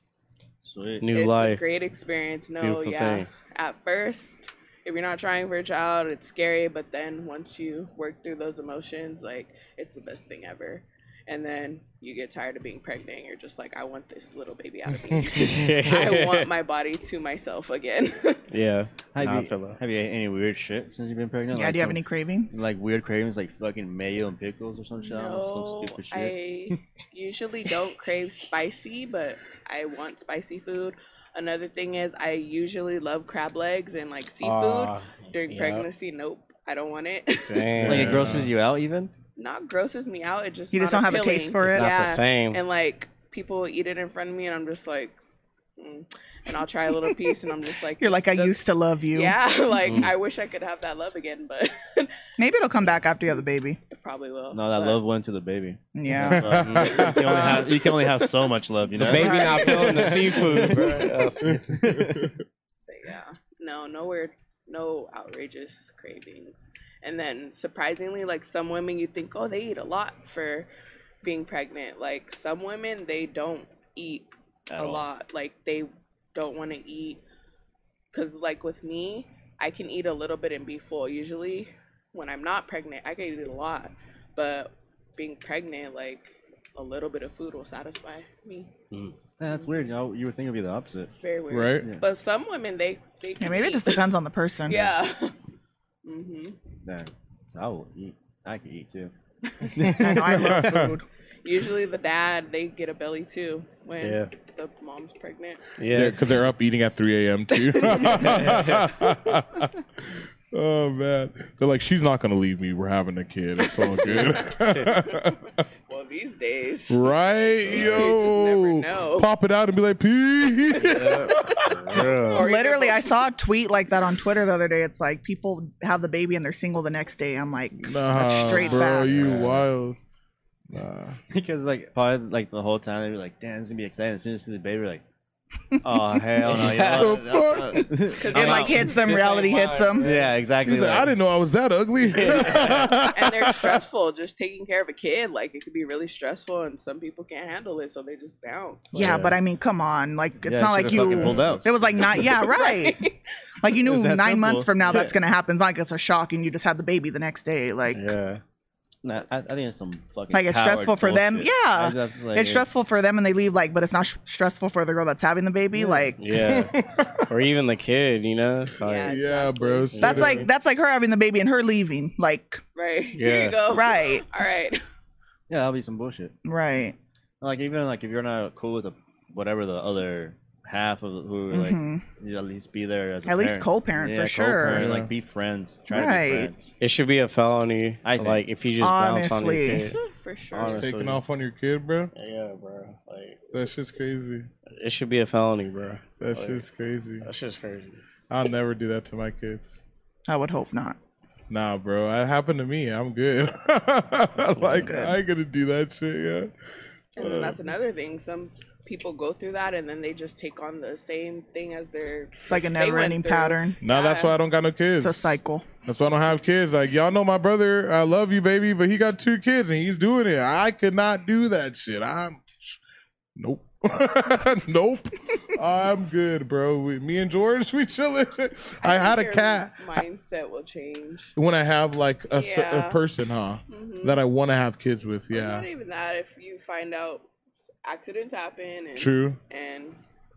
Sweet. New It's a life. great experience. No, Beautiful yeah. thing. At first, if you're not trying for a child, it's scary, but then once you work through those emotions, like, it's the best thing ever. And then you get tired of being pregnant and you're just like, I want this little baby out of me. I want my body to myself again. Yeah. Have, Nah, I you, feel that. have you ate any weird shit since you've been pregnant? Yeah, Like do you have some- any cravings? Like weird cravings, like fucking mayo and pickles or some shit? I don't know, No, some stupid shit. I usually don't crave spicy, but I want spicy food. Another thing is I usually love crab legs and like seafood. Aw, During yeah. pregnancy, nope, I don't want it. Damn. Like it grosses you out even? Not grosses me out. It just You just not don't have a taste appealing. for It's it? not Yeah. the same. And like people eat it in front of me, and I'm just like, mm. and I'll try a little piece, and I'm just like, You're like, I this does- used to love you. Yeah, like Mm. I wish I could have that love again, but Maybe it'll come back after you have the baby. it probably will. No, that But love went to the baby. Yeah. So, you, can only have, you can only have so much love, you know? The baby not feeling the seafood, bro. That's- But yeah, no, no weird, no outrageous cravings. And then surprisingly, like some women, you think, oh, they eat a lot for being pregnant. Like some women, they don't eat At a all. lot. Like they don't want to eat. Cause like with me, I can eat a little bit and be full. Usually, when I'm not pregnant, I can eat a lot. But being pregnant, like a little bit of food will satisfy me. Yeah, that's weird. You know, you would think it'd be the opposite. Very weird. Right? Yeah. But some women, they they Yeah, can maybe it eat. just depends on the person. Yeah. mhm. Man, I will eat. I could eat too. I know, I love food. Usually the dad, they get a belly too when Yeah. the mom's pregnant. Yeah. Because they're up eating at three a.m. too. Oh man, they're like, she's not gonna leave me. We're having a kid. It's all good. Well, these days. Right, yo. never know. Pop it out and be like, pee. Bro. Or Literally, either I saw a tweet like that on Twitter the other day. It's like people have the baby and they're single the next day. I'm like, Nah, that's straight bro, facts. you wild. Nah. Because like probably like the whole time they were like, "Damn, it's gonna be exciting." As soon as they see the baby, we're like, "Oh hell no!" You know? The That's- It like hits them, This reality ain't hits mine, them. yeah, exactly. He's like, like- I didn't know I was that ugly. and they're stressful just taking care of a kid. Like it could be really stressful, and some people can't handle it, so they just bounce. Like, Yeah, Yeah. but I mean, come on. Like, it's Yeah, not like should've fucking you. pulled out. It was like not. Yeah, right. Like you knew It's nine that simple. months from now that's Yeah. gonna happen. It's not like it's a shock and you just had the baby the next day. Like, Yeah. Nah, I, I think it's some fucking. like it's coward stressful for them. bullshit. Yeah, I just, like, it's stressful for them and they leave. Like, but it's not sh- stressful for the girl that's having the baby. Like, Yeah. Or even the kid, you know? It's like, Yeah. Yeah, bro. Exactly. that's straight like up. that's like her having the baby and her leaving. Like, right. Here Yeah. you go. right, All right. Yeah, that'll be some bullshit. right. Like even like if you're not cool with the whatever the other half of who like Mhm. you at least be there as a At least parent. co-parent yeah, for sure. co-parent, Yeah. Like be friends. Try to Right. be friends. it should be a felony. I think. Like, if you just bounce on your Honestly. kid. For sure. Honestly. Taking off on your kid, bro. Yeah, bro. Like, That's just crazy. it should be a felony, bro. That's Like, just crazy. That's just crazy. I'll never do that to my kids. I would hope not. Nah, bro. It happened to me. I'm good. Like, Good. I ain't gonna do that shit, yeah. And then that's another thing. Some people go through that and then they just take on the same thing as their. It's like a they went never-ending through. pattern. Now that's why I don't got no kids. It's a cycle. That's why I don't have kids. Like, y'all know my brother. I love you, baby, but he got two kids and he's doing it. I could not do that shit. I'm nope. Nope. I'm good, bro. We, me and George, we chilling. I, think had a your cat. Mindset will change. When I have like a, cer- a Yeah. person, huh, Mhm. that I want to have kids with. Or Yeah. Not even that. If you find out accidents happen and True. and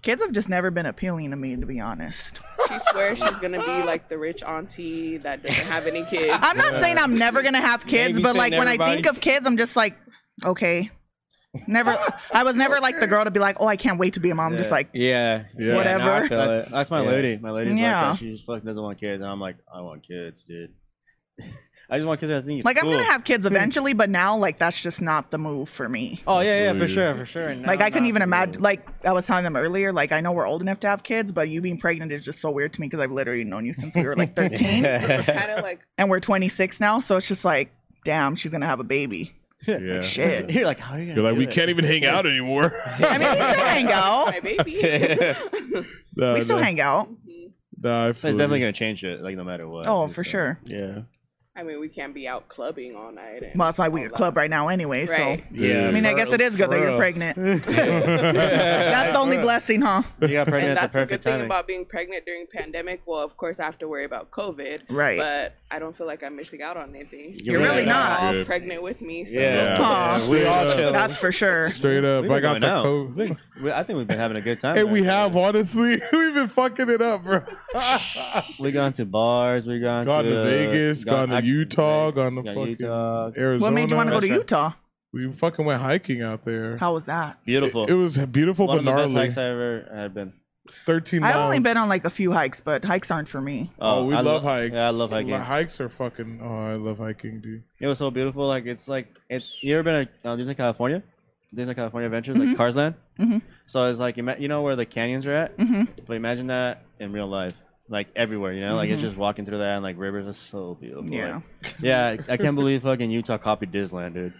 Kids have just never been appealing to me, to be honest. She swears she's gonna be like the rich auntie that doesn't have any kids. I'm not saying I'm never gonna have kids, but like when I think of kids, I'm just like, okay. Never. I was never like the girl to be like, oh, I can't wait to be a mom. Yeah. Just like, Yeah. Yeah. Whatever. No, I feel That- it. that's my Yeah. lady. My lady's Yeah. like that. She just fucking doesn't want kids, and I'm like, I want kids, dude. I just want kids. I think it's like I'm cool. gonna have kids eventually, but now like that's just not the move for me. Oh yeah, yeah, for Absolutely. sure, for sure. And Like now I couldn't not even cool. imagine. Like I was telling them earlier, like I know we're old enough to have kids, but you being pregnant is just so weird to me because I've literally known you since we were like thirteen, Kind of like and we're twenty-six now. So it's just like, damn, she's gonna have a baby. Yeah. Shit. You're like, how are you gonna You're like, do we it? can't even hang out anymore. I mean, we still hang out. my baby. Nah, We still nah. hang out. Nah, I It's feel definitely you. gonna change it, like no matter what. Oh, Just, for uh, sure. Yeah. I mean, we can't be out clubbing all night. And Well, it's like we all at that. club right now anyway. Right. So Yeah. I mean, I for- guess it is good that for you're real. pregnant. That's the only blessing, huh? You got pregnant And at the that's the good perfect thing timing. about being pregnant during pandemic. Well, of course, I have to worry about COVID. Right. But I don't feel like I'm missing out on anything. You're really They're not. all Good. pregnant with me. So. Yeah. Aw. Yeah, we all Straight up. chill. That's for sure. Straight up. We've I been got going the out. COVID. We- we- I think we've been having a good time. Hey, there, we so- have, honestly. We've been fucking it up, bro. We gone to bars. We gone, Gone to uh, Vegas, gone to I- Utah, gone to gone fucking Utah. Arizona. What made you want to go to That's right. Utah? We fucking went hiking out there. How was that? Beautiful. It was beautiful, One but of the best gnarly. hikes I ever had been. thirteen miles. I've only been on like a few hikes, but hikes aren't for me. Oh, we I love lo- hikes. Yeah, I love hiking. Like, hikes are fucking. Oh, I love hiking, dude. It was so beautiful. Like it's like it's. You ever been to uh, Disney California? Disney California Adventures, like Cars Land. Mm-hmm. So it's like ima- you know where the canyons are at, Mm-hmm. but imagine that in real life, like everywhere. You know, like it's just walking through that and like rivers are so beautiful. Yeah. Like, yeah. I can't believe fucking Utah copied Disneyland, dude.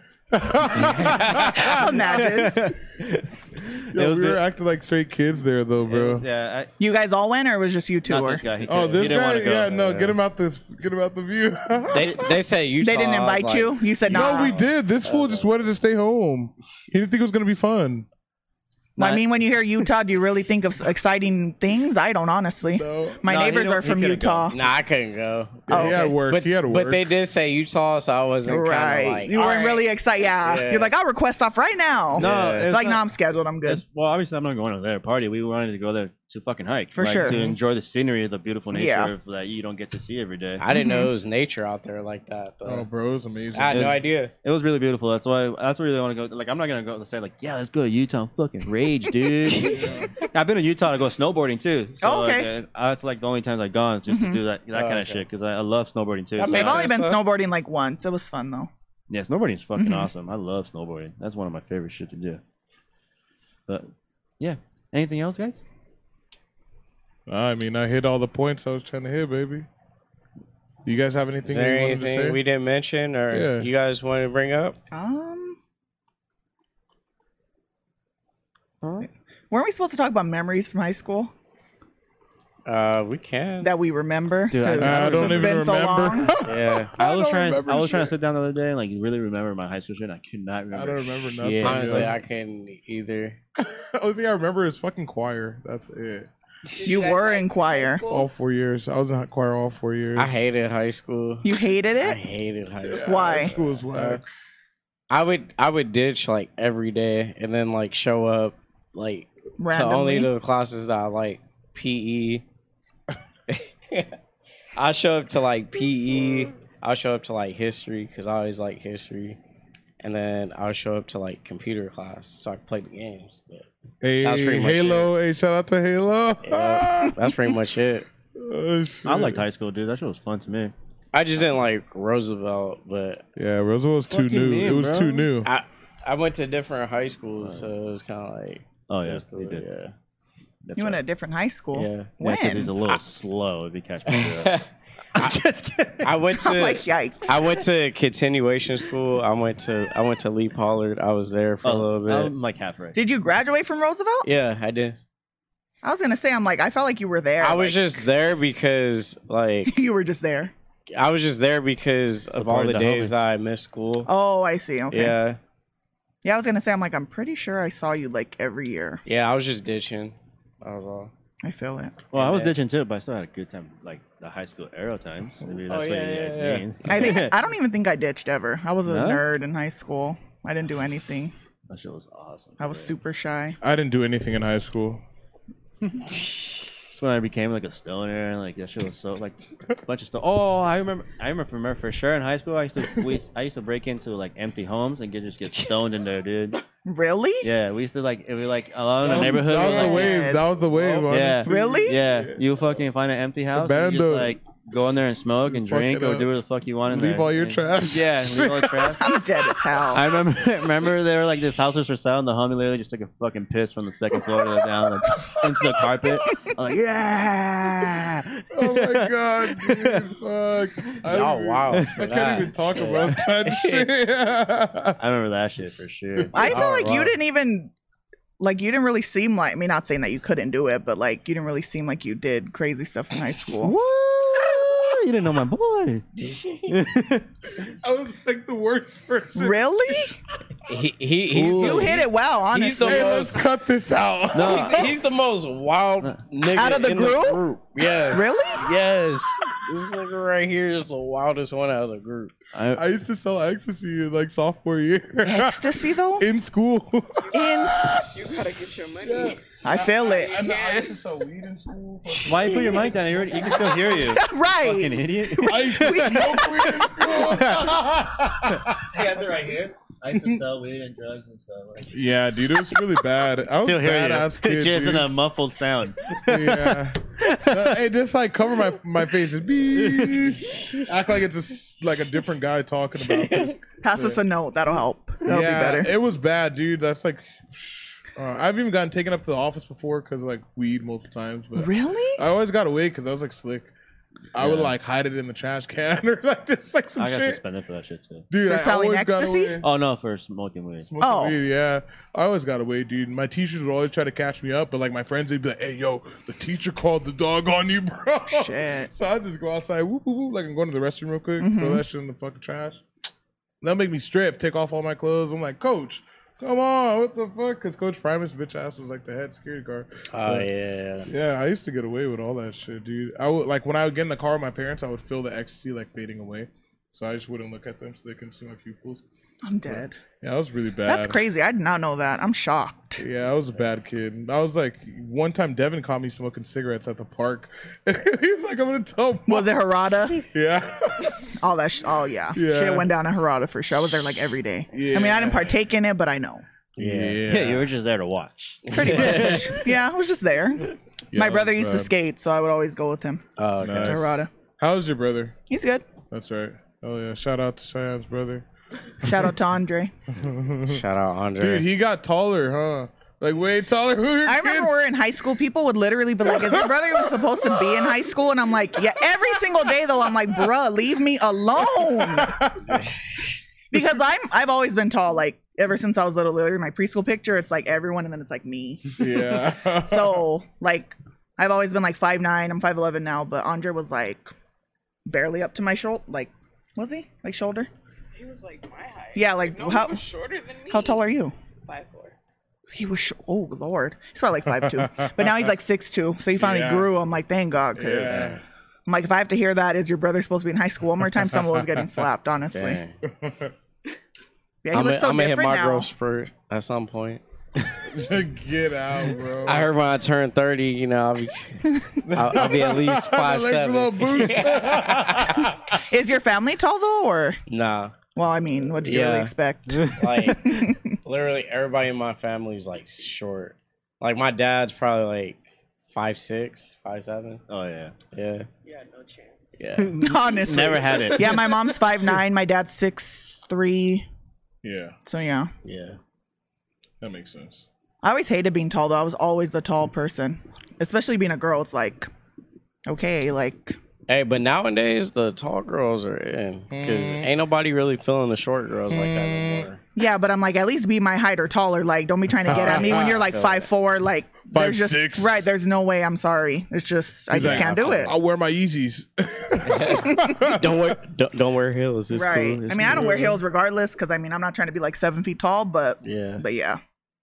Imagine. Yo, was we were good. acting like straight kids there, though, bro. Yeah. I, You guys all went, or it was just you two? not Or this guy. He Oh, couldn't- this he didn't guy? wanna go. Yeah, no, get him out this, get him out the view. They they say Utah. they didn't I was invite like, you. You said no. no, we did. This fool just wanted to stay home. He didn't think it was gonna be fun. I mean, when you hear Utah, do you really think of exciting things? I don't, honestly. No. My No, he neighbors don't- are he from couldn't Utah. Nah, I couldn't go. Yeah, Oh, he had okay. work. But, he had work. but they did say Utah, so I wasn't kind Right. of like. you all weren't right. really excited. Yeah. Yeah. You're like, I'll request off right now. No, Yeah. it's like, not- no, I'm scheduled. I'm good. It's, well, obviously, I'm not going to their party. We wanted to go there to fucking hike, For like, sure. to enjoy the scenery, the beautiful nature Yeah. of, that you don't get to see every day. I didn't Mm-hmm. know it was nature out there like that. Though. Oh, bro, it was amazing. I had no It's- idea. It was really beautiful. That's why. That's where I really want to go. Like, I'm not gonna go to say like, yeah, let's go to Utah. and Fucking rage, dude. I've been to Utah to go snowboarding too. So, Oh, okay. Like, uh, that's like the only times I've gone just to do that that Oh, kind of okay. shit because I, I love snowboarding too. That So- makes I've only sense, been though. snowboarding like once. It was fun, though. yeah, snowboarding is fucking Mhm. awesome. I love snowboarding. That's one of my favorite shit to do. But yeah, anything else, guys? I mean, I hit all the points I was trying to hit, baby. You guys have anything Is there you wanted to say? anything we didn't mention or Yeah. you guys want to bring up? Um, Huh? weren't we supposed to talk about memories from high school Uh, we can. that we remember? Dude, I- 'Cause I don't it's even been so remember. long. yeah. I was don't trying. remember I was trying to shit. sit down the other day and like really remember my high school shit. And I could not remember. I don't remember shit. nothing. Honestly, Yeah. I couldn't either. Only thing I remember is fucking choir. That's it. Did You guys were like in choir. high school? All four years. I was in choir all four years. I hated high school. You hated I it? hated high Yeah, school. Why? high School was whack. I would I would ditch like every day and then like show up like to only Randomly. the classes that I like. P E. I'll show up to like P E. I'll show up to like history because I always like history, and then I'll show up to like computer class so I can play the games. But Hey, That's pretty much Halo. Hey, shout out to Halo. yeah, that's pretty much it. Oh, shit. I liked high school, dude. That shit was fun to me. I just didn't like Roosevelt, but Yeah, Roswell was too Fucking new. mean, it was bro. too new. I I went to different high schools, so it was kind of like Oh it yeah, was cool, he did. yeah. That's You went to a right. different high school. Yeah. Yeah, When? because he's a little slow. If you catch me. I'm just kidding. I went to I'm like, yikes. I went to continuation school. I went to I went to Lee Pollard. I was there for a little bit. I'm like halfway. Did you graduate from Roosevelt? Yeah, I did. I was gonna say, I'm like, I felt like you were there. I was like, just there because like you were just there. I was just there because of all Supported the the days homies. that I missed school. Oh, I see. Okay. Yeah. Yeah, I was gonna say, I'm like, I'm pretty sure I saw you like every year. Yeah, I was just ditching. That was all. I feel it. Well, I was Yeah. ditching too, but I still had a good time, like the high school aero times. Maybe that's Oh, what yeah, you guys yeah, yeah. mean. I think I don't even think I ditched ever. I was a No? nerd in high school. I didn't do anything. That shit was awesome. I was dude. super shy. I didn't do anything in high school. That's when I became like a stoner and like that shit was so like a bunch of stuff. Oh, I remember. I remember, remember for sure in high school. I used to we used- I used to break into like empty homes and get just get stoned in there, dude. Really? Yeah, we used to like it was like along the That was- neighborhood. That was like, the wave. That was the wave. Yeah. honestly. Really? Yeah, you fucking find an empty house and you Bando. just like go in there and smoke and Fuck drink it or up. do whatever the fuck you want in Leave there. all your Yeah. trash. Yeah, leave all the trash. I'm dead as hell. I remember remember they were like this house was for sale and the homie literally just took a fucking piss from the second floor to the down like into the carpet. I'm like, yeah. Oh my god, dude. Fuck. I Y'all don't wild even- for I that. can't even talk Shit. about that shit. I remember that shit for sure. I feel Oh, like you wow. didn't even like you didn't really seem like I mean not saying that you couldn't do it, but like you didn't really seem like you did crazy stuff in high school. What? You didn't know my boy. I was like the worst person. Really? He, he he's You the, hit it well, he's the honestly. Hey, let's most cut this out. No. he's, he's the most wild nigga Out of the in group? the group. Yes. Really? Yes. This nigga right here is the wildest one out of the group. I, I used to sell ecstasy in like sophomore year Ecstasy though? in school. In You gotta get your money. I feel it. I, know, I used to sell weed in school. why you put your mic down? You, already, you can still hear you. Fucking Right. idiot. I used to smoke weed in school. He has it right here. I used to sell weed and drugs and stuff. Like, Yeah, dude, it was really bad. I was still a hear badass you. kid. Just in dude. a muffled sound. Yeah. Uh, hey, just like cover my my face. Just beep. Act like it's just like a different guy talking about this. Pass us a note. That'll help. That'll yeah, be better. it was bad, dude. That's like, uh, I've even gotten taken up to the office before because of like weed multiple times. But Really? I always got away because I was like slick. I would Yeah. like hide it in the trash can or like just like some I got shit. suspended for that shit too. Dude, For I selling always got ecstasy? away. Oh no, for smoking weed. Smoking Oh. weed, yeah. I always got away, dude. My teachers would always try to catch me up, but like my friends, they'd be like, "Hey, yo, the teacher called the dog on you, bro." Shit. So I just go outside, whoop, whoop, whoop, like I'm going to the restroom real quick, Mhm. throw that shit in the fucking trash. They'll make me strip, take off all my clothes. I'm like, Coach, come on, what the fuck? Because Coach Primus, bitch ass, was like the head security guard. Oh But- yeah. Yeah, I used to get away with all that shit, dude. I would like when I would get in the car with my parents, I would feel the ecstasy like fading away, so I just wouldn't look at them so they couldn't see my pupils. I'm dead. Yeah, I was really bad. That's crazy. I did not know that. I'm shocked. Yeah, I was a bad kid. I was like, one time Devin caught me smoking cigarettes at the park. And he was like, I'm gonna tell. Was it Harada? Yeah. All that. Sh- oh yeah. Yeah. Shit went down in Harada for sure. I was there like every day. I mean, I didn't Yeah. partake in it, but I know. Yeah. Yeah, you were just there to watch. Pretty much. Yeah, I was just there. Yeah, My that brother was used to bad. skate, so I would always go with him Oh, okay. Nice. to Harada. How's your brother? He's good. That's right. Oh yeah. Shout out to Cheyenne's brother. Shout out to Andre. Shout out Andre. Dude, he got taller, huh? Like way taller. Who are your I remember kids? we're in high school. People would literally be like, "Is your brother even supposed to be in high school?" And I'm like, "Yeah." Every single day though, I'm like, "Bruh, leave me alone." Because I'm I've always been tall. Like ever since I was little. Literally, my preschool picture, it's like everyone, and then it's like me. Yeah. So like, I've always been like five nine. I'm five eleven now, but Andre was like barely up to my shoulder. Like, was he like shoulder? He was like my height. Yeah, like, no, how- he was shorter than me. How tall are you? Five four. He was sh- oh lord, he's probably like five two, but now he's like six two. So he finally Yeah. grew. I'm like, thank God, because Yeah. I'm like, if I have to hear that, is your brother supposed to be in high school one more time? Someone was getting slapped, honestly. Dang. Yeah, he I'm looks so gonna hit different my now. growth spurt at some point. Get out, bro. I heard when I turn thirty, you know, I'll be, I'll, I'll be at least five Legs a little seven. boost. Is your family tall though, or Nah, well, I mean, what did you really Yeah. expect? like literally everybody in my family is like short. Like my dad's probably like five six, five seven. Oh yeah. Yeah, Yeah, no chance. yeah. Honestly, Never had it. Yeah, my mom's five nine, my dad's six three. Yeah, So yeah, Yeah. that makes sense. I always hated being tall though. I was always the tall person, especially being a girl. It's like, okay, like Hey, but nowadays the tall girls are in because ain't nobody really feeling the short girls like that anymore. yeah, but I'm like, at least be my height or taller. Like, don't be trying to get at me when you're like five four. Like, there's just six. right. There's no way. I'm sorry. It's just I He's just like, can't do it. I'll wear my Yeezys. Don't wear don't, don't wear heels. It's Right. cool. It's I mean, I don't cool. wear heels regardless because I mean, I'm not trying to be like seven feet tall, but Yeah. but yeah,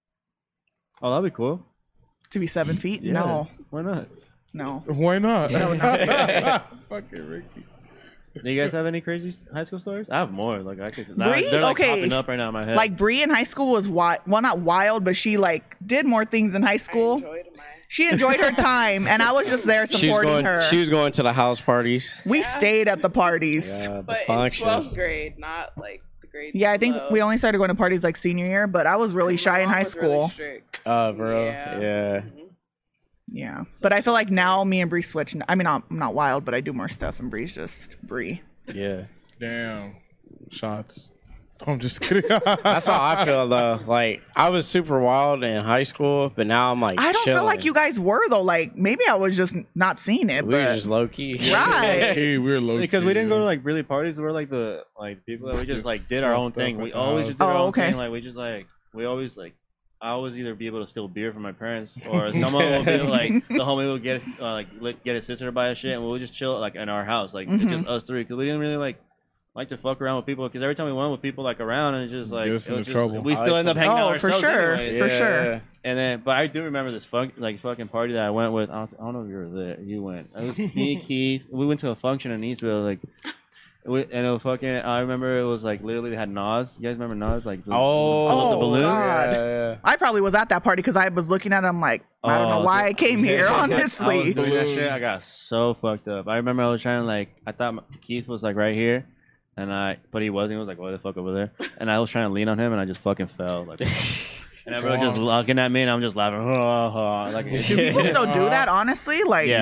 Oh, that'd be cool. to be seven feet, Yeah. no, Why not? no. Why not? Fucking Ricky. Do you guys have any crazy high school stories? I have more. Like I could. Bree? They're like Okay. popping up right now in my head. Like Bree in high school was wild. Well, not wild, but she like did more things in high I school. enjoyed my She enjoyed her time, and I was just there She was supporting going. her. She was going to the house parties. we Yeah. stayed at the parties. Yeah, the But in functions. twelfth grade, not like the grade. Yeah, I think below. we only started going to parties like senior year, but I was really My shy in mom high was really school. strict. Oh, bro. Yeah. Yeah. Mhm. Yeah, but I feel like now me and Bree switch. I mean, I'm not wild, but I do more stuff, and Bree's just Bree. Yeah. Damn. Shots. I'm just kidding. That's how I feel though. Like I was super wild in high school, but now I'm like. I don't feel like chilling. you guys were though. Like maybe I was just not seeing it, We were but just low key. right. Hey, we're low Because key, we didn't go yo. to like really parties. We're like the like people that we just like did our own Fucked up thing. at We the always house. just did our Oh, own okay. thing. Like we just like we always like I always either be able to steal beer from my parents or someone will be like the homie will get uh, like let- get his sister to buy a shit and we'll just chill like in our house like Mhm. it's just us three because we didn't really like like to fuck around with people because every time we went with people like around and it's just like Get it us into was just, trouble. we Oh, still it's end up some- hanging out Oh, for ourselves sure. anyways. For sure. Yeah. And then, but I do remember this fuck, like fucking party that I went with. I don't, I don't know if you were there. You went. It was me, Keith. We went to a function in Eastville, like, we, and it was fucking. I remember it was like literally they had Nas. You guys remember Nas? Like, the, Oh, the balloons. God. Yeah, I probably was at that party because I was looking at it. I'm like, I don't know Oh, why dude. I came here. I was Honestly, doing that shit. I got so fucked up. I remember I was trying to like. I thought my- Keith was like right here, and I, but he wasn't. He was like, "What the fuck over there?" And I was trying to lean on him, and I just fucking fell. Like, and everyone just looking at me, and I'm just laughing. Like, people still do that. Honestly, like, Yeah.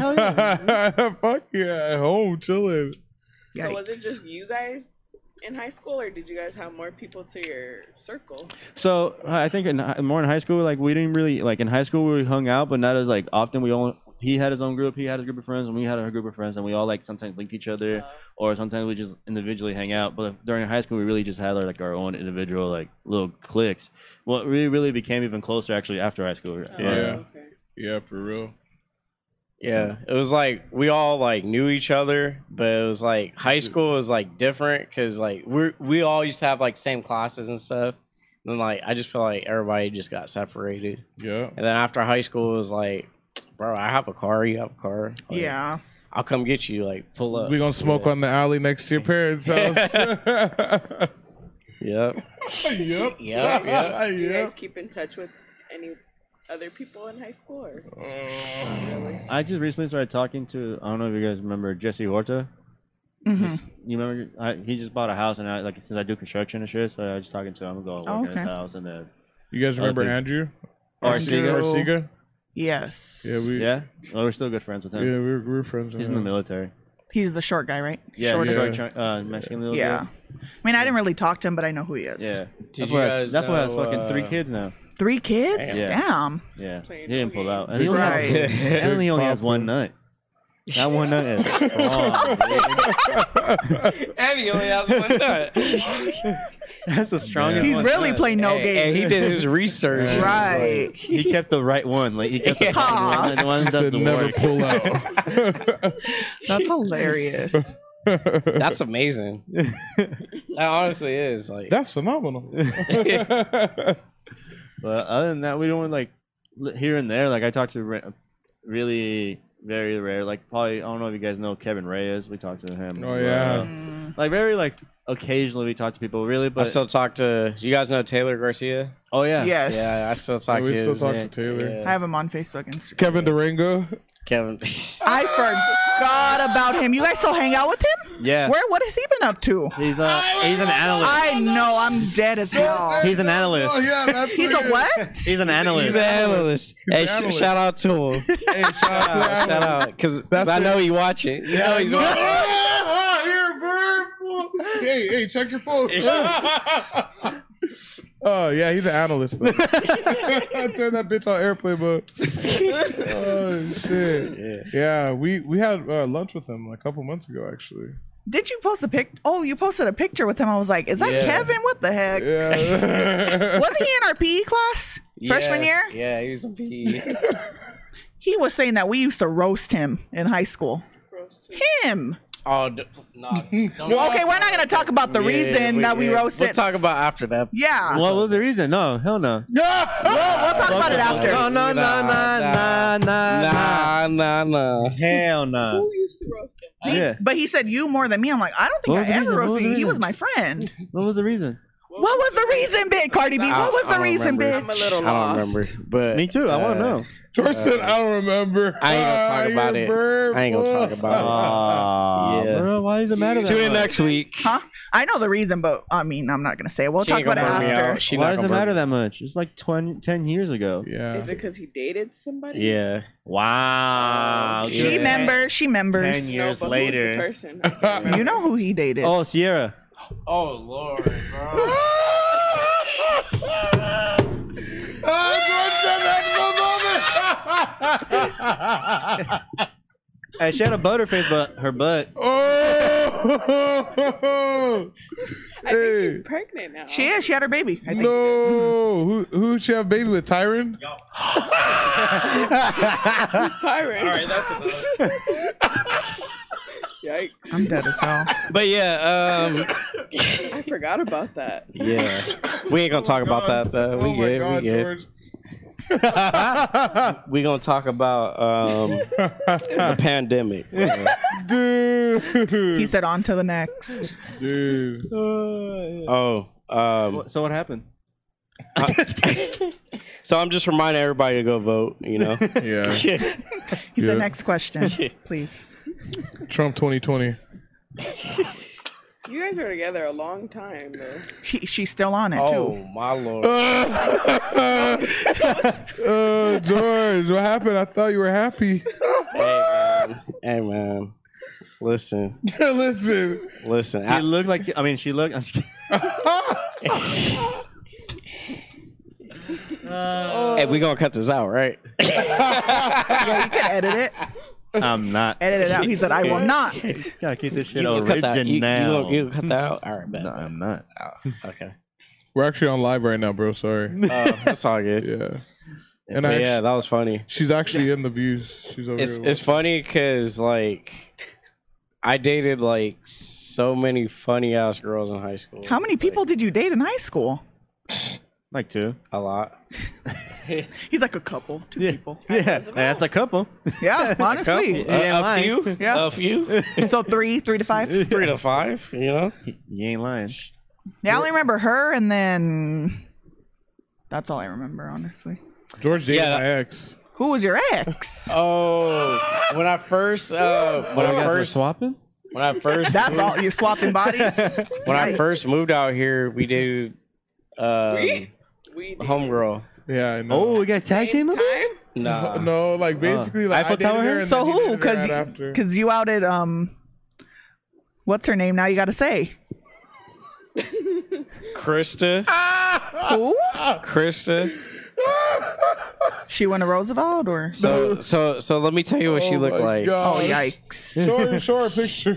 Yeah. Fuck yeah. At home chilling. So was it yikes. just you guys in high school, or did you guys have more people to your circle? So I think in hi- more in high school, like we didn't really like in high school we hung out, but not as like often. We all he had his own group, he had a group of friends, and we had a group of friends, and we all like sometimes linked each other, Uh, or sometimes we just individually hang out. But during high school, we really just had like our own individual like little cliques. Well, we really became even closer actually after high school. oh, Yeah. Okay. Yeah, for real. Yeah, it was like we all like knew each other, but it was like high school was like different because like we we all used to have like same classes and stuff. And then like I just feel like everybody just got separated. Yeah. And then after high school it was like, bro, I have a car, you have a car. Like, yeah. I'll come get you. Like pull up. We gonna smoke Yeah. on the alley next to your parents' house. Yep. yep. Yep, yep. Do you guys Yep. keep in touch with any other people in high school? Or? Uh, I just recently started talking to I don't know if you guys remember Jesse Horta. Mhm. He's- You remember? I, he just bought a house, and I like since I do construction and shit, so I was just talking to him. I'm gonna go Oh, work at okay. his house, and then you guys remember Okay. Andrew? Arcega. Arcega? Yes. Yeah, we yeah, well, we're still good friends with yeah, him. we were, we were friends. with He's in the him. military. He's the short guy, right? Yeah, Shorter. he's Yeah. like Chi- uh, Mexican little Yeah. dude. I mean, I didn't really talk to him, but I know who he is. Yeah, Did that's you why has, guys that's why has know, fucking three uh, kids now. Three kids? Yeah. Damn. Yeah, Playing he didn't pull no out. And games. he only Right. has, and he only has one nut. That one nut is strong. And he only has one nut. That's the strongest. He's one really nut. playing no and, game. and he did his research. He was Right. like- He kept the right one. Like he kept the, Yeah. one, the one that Said does the never work. pull out. That's hilarious. That's amazing. That honestly is like. That's phenomenal. But other than that, we don't like li- here and there. Like I talk to re- really very rare. Like probably I don't know if you guys know Kevin Reyes. We talk to him. Oh, as yeah. well. Mm. Like very like occasionally we talk to people. Really, I but still talk to. You guys know Taylor Garcia? oh yeah, Yes. Yeah, I still talk we to. still his- talk yeah, to Taylor. yeah. I have him on Facebook, Instagram. Kevin Durango. Kevin. I forgot about him. You guys still hang out with him? yeah. Where? What has he been up to? He's uh he's an analyst. I know. I'm dead as hell. He's an analyst. Oh yeah, that's He's a what? He's an analyst. He's an analyst. He's Hey, an sh- analyst. shout out to him. Hey, shout out to Shout that. out, because That's I it. know he watching. You know he's watching. Ah, here, bird. Hey, hey, check your phone. Oh yeah, he's an analyst. Though. Turn that bitch on airplane mode. Oh shit. Yeah. Yeah, we we had uh, lunch with him a couple months ago, actually. Did you post a pic? Oh, you posted a picture with him. I was like, is that Yeah. Kevin? What the heck? Yeah. Was he in our P E class freshman Yeah, year? Yeah, he was in P E. He was saying that we used to roast him in high school. Roasted. Him. Oh, d- no. Don't Okay, we're not gonna talk about the Yeah, reason that we yeah. roasted. We'll talk about after that. yeah. What was the reason? No, hell no. We'll, we'll talk about it after. No, no, no, no, no, no, Nah, nah, nah. Hell no. Who used to roast him? Yeah. But he said you more than me. I'm like, I don't think What was I the ever reason? What was roasted the you. He was reason? my friend. What was the reason? What was the reason, bit, Cardi B? I- What was I the don't reason, remember. bit? I'm a little I don't lost. remember, but Me too. I want uh, to know. George said, "I don't remember." I ain't gonna Ah, talk about you're it. burnt, I ain't gonna talk boy. about it. Aw, Yeah. bro, why does it matter that Tune in much? next week. Huh? I know the reason, but I mean, I'm not gonna say it. We'll She talk ain't about it gonna burn me after. out. She Why not does it gonna burn matter me. that much? It's like twenty, ten years ago. Yeah. Is it because he dated somebody? Yeah. Wow. She She Yeah. members. She members. ten No, years but who's the later. person? I can't remember. You know who he dated. Oh, Sierra. Oh Lord, bro. Ah, George said that moment. Hey, she had a butterface, but her butt. Oh. I think she's pregnant now. She is. She had her baby. I think. No, who who she have a baby with? Tyron? Who's Tyron? All right, that's enough. Yikes. I'm dead as hell. But yeah, um, I forgot about that. yeah, we ain't gonna talk about that. Though. We Oh my good. God, we good. George. We gonna talk about um the pandemic. Dude. He said, "On to the next." Dude. Oh, um, So what happened? so I'm just reminding everybody to go vote. You know. Yeah. He Yeah. said, "Next question, please." Trump twenty twenty. You guys were together a long time, though. She she's still on it Oh too. my lord. uh, George, what happened? I thought you were happy. Hey man. Hey man. Listen. Listen. Listen. He I, looked like. I mean, she looked. I'm just kidding. Uh, hey, we gonna cut this out, right? Yeah, you can edit it. I'm not. Edit it out. He said, "I will not." Gotta keep this shit You gonna cut that- original. you- you gonna- you gonna cut that out? All right, bet. No, I'm not. Oh, okay. We're actually on live right now, bro. Sorry. Uh, that's all good. Yeah. And But I yeah, actu- that was funny. she's actually in the views. She's over It's here. it's funny because like I dated like so many funny ass girls in high school. How many people did you date in high school? Like two. A lot. He's like a couple, two Yeah. people. Yeah, that's a couple. Yeah, honestly. You ain't a, a lying. few. Yeah. A few. So three, three to five. Three to five. You know. You ain't lying. Yeah, I only remember her, and then that's all I remember, honestly. George dated Yeah. my ex. Who was your ex? Oh, when I first uh when You I guys were first swapping? when I first That's all. You're swapping bodies. when I Yikes. first moved out here, we dated um, We? We did. homegirl. Yeah, I know. Oh, you guys tag team Same him? time? Nah. No, like basically, like Eiffel I dated Tower her hair? and So then he who? dated her Because right after. because you outed um, what's her name? Now you got to say Krista. who? Krista. She went to Roosevelt or? So so so let me tell you what she Oh looked my like. Oh gosh. yikes! Show her, show her a picture.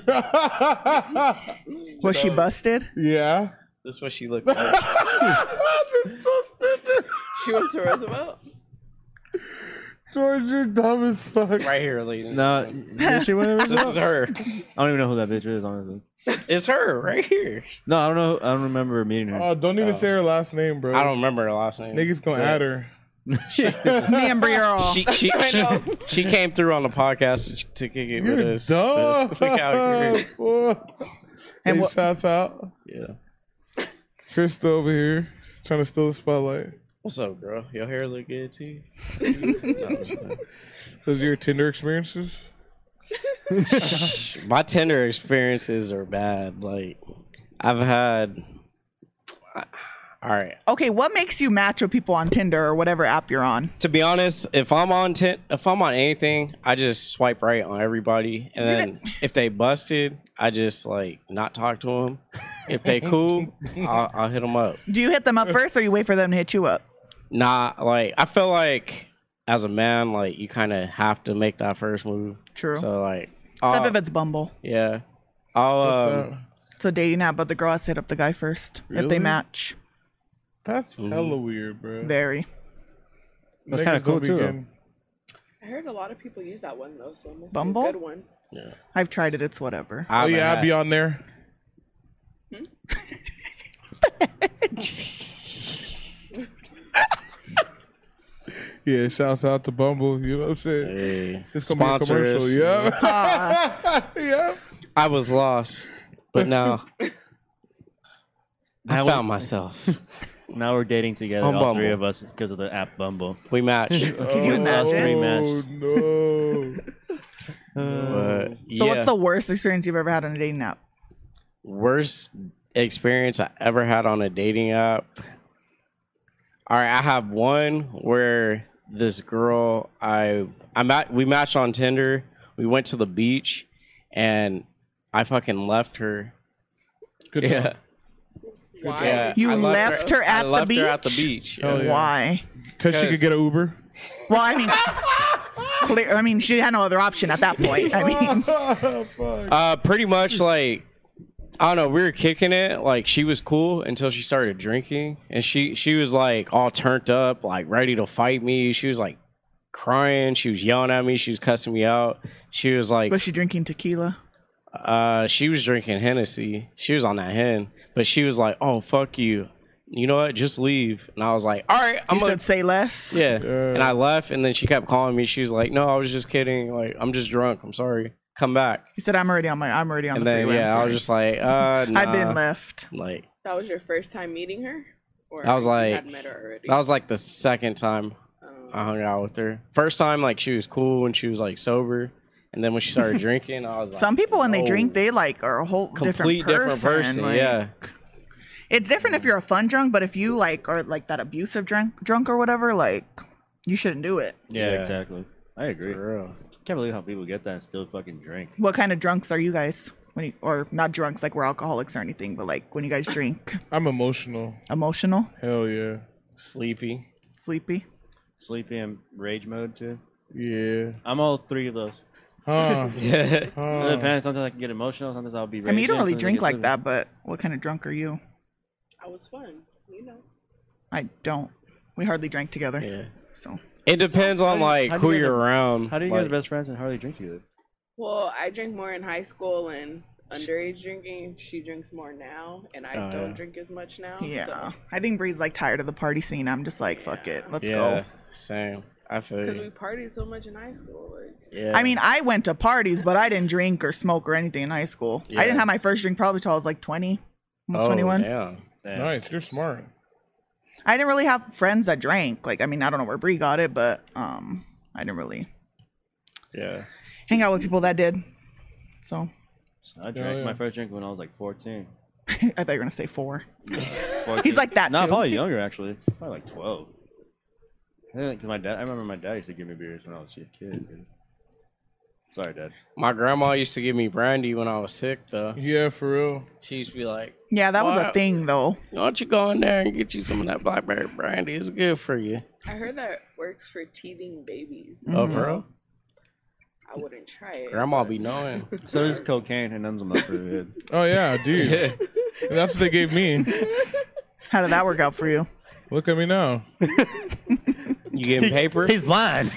Was she busted? Yeah. This is what she looked like. That's so stupid. She went to Roosevelt? George, you're dumb as fuck. Right here, lady. No, did she win This is her. I don't even know who that bitch is, honestly. It's her right here. No, I don't know. I don't remember meeting her. Oh, don't even say her last name, bro. I don't remember her last name. Niggas gonna add her. She's stupid. Me and Brie are all. She she I she, know. she came through on the podcast to, to kick it with You're us. dumb. So, look out here. And Hey, what- shouts out. Yeah. Krista over here. She's trying to steal the spotlight. What's up, girl? Your hair look good too. No, I'm just kidding. Those are your Tinder experiences? My Tinder experiences are bad. Like I've had. All right. Okay, what makes you match with people on Tinder or whatever app you're on? To be honest, if I'm on tin- if I'm on anything, I just swipe right on everybody, and then if they busted, I just like not talk to them. If they cool, I'll, I'll hit them up. Do you hit them up first or you wait for them to hit you up? Nah, like I feel like as a man, like you kind of have to make that first move. True. So like, Except I'll- if it's Bumble. yeah, I'll What's um, that? It's a dating app, but the girl has to hit up the guy first if Really? they match. That's Mm-hmm. hella weird, bro. Very. That's kinda Niggas cool, don't be too, though. getting- I heard a lot of people use that one, though, so it must Bumble? be a good one. yeah. I've tried it. It's whatever. I Oh haven't yeah, I'd had- be on there. Yeah, shouts out to Bumble. You know what I'm saying? Hey, It's gonna sponsor be a us. commercial. Yeah. yeah. I was lost, but now I Now found what- myself. Now we're dating together, On all three Bumble. of us, because of the app Bumble. We match. Can you Oh, imagine? no. But So yeah, what's the worst experience you've ever had on a dating app? worst experience I ever had on a dating app? All right, I have one where this girl I I met we matched on Tinder. We went to the beach, and I fucking left her. Good Yeah, job. Why? yeah. You I left her I at the left her at the beach? beach. Hell yeah. Why? Because she could get an Uber. Well, I mean, clear. I mean, she had no other option at that point. I mean, Fuck. Uh, pretty much like I don't know. We were kicking it. Like she was cool until she started drinking, and she she was like all turned up, like ready to fight me. She was like crying. She was yelling at me. She was cussing me out. She was like, was she drinking tequila? uh, she was drinking Hennessy. She was on that hen, but she was like, "Oh fuck you." You know what? Just leave. And I was like, all right, I'm You gonna said say less. yeah. Yeah. And I left, and then she kept calling me. She was like, no, I was just kidding. Like, I'm just drunk. I'm sorry. Come back. You said I'm already on my. I'm already on And the then freeway. I'm yeah, I sorry." was just like, uh, nah. I've been left. Like That was your first time meeting her? Or I was you like- had met her already? that was like the second time Um, I hung out with her. First time, like she was cool when she was like sober, and then when she started drinking, I was like, Some people when they no. drink, they like are a whole complete different person. different person. like- Yeah, It's different if you're a fun drunk, but if you like are like that abusive drunk, drunk or whatever, like you shouldn't do it. Yeah, Yeah. exactly. I agree. for real. Can't believe how people get that and still fucking drink. What kind of drunks are you guys? When you, or not drunks like we're alcoholics or anything, but like when you guys drink, I'm emotional. emotional, Hell yeah. Sleepy. sleepy. Sleepy and rage mode too. Yeah. I'm all three of those. Huh. Yeah. It huh. depends. Sometimes I can get emotional. Sometimes I'll be. I mean, you don't raging, really sometimes I drink get like sleepy. that, but what kind of drunk are you? I was fun, you know. I don't. We hardly drank together, Yeah. so It depends on How do you- like how do who you guys you're are- around. How do you guys Like, best friends and hardly drink together? Well, I drank more in high school and underage drinking. She drinks more now, and I Oh, don't yeah. drink as much now. yeah. I think Bree's like tired of the party scene. I'm just like, fuck it, let's yeah, go. same. I feel Because you. we partied so much in high school. Like, Yeah. I mean, I went to parties, but I didn't drink or smoke or anything in high school. Yeah. I didn't have my first drink probably till I was like twenty, almost oh, twenty-one. Damn. Damn. Nice. You're smart. I didn't really have friends that drank. Like, I mean, I don't know where Bree got it, but um, I didn't really Yeah. hang out with people that did. So I drank yeah. my first drink when I was like fourteen. I thought you were gonna say four. fourteen. He's like that No, too. probably younger actually. Probably like twelve. I think 'cause my dad. I remember my dad used to give me beers when I was a kid. Dude. Sorry, Dad. My grandma used to give me brandy when I was sick, though. Yeah, for real. She used to be like, Yeah, that was Wow. a thing though. why don't you go in there and get you some of that blackberry brandy? It's good for you. I heard that works for teething babies. Oh, Mhm. bro? I wouldn't try it. Grandma but- be knowing. So does cocaine and numbs them up pretty good. Oh yeah, dude. Yeah. That's what they gave me. How did that work out for you? Look at me now. You getting paper? He's blind.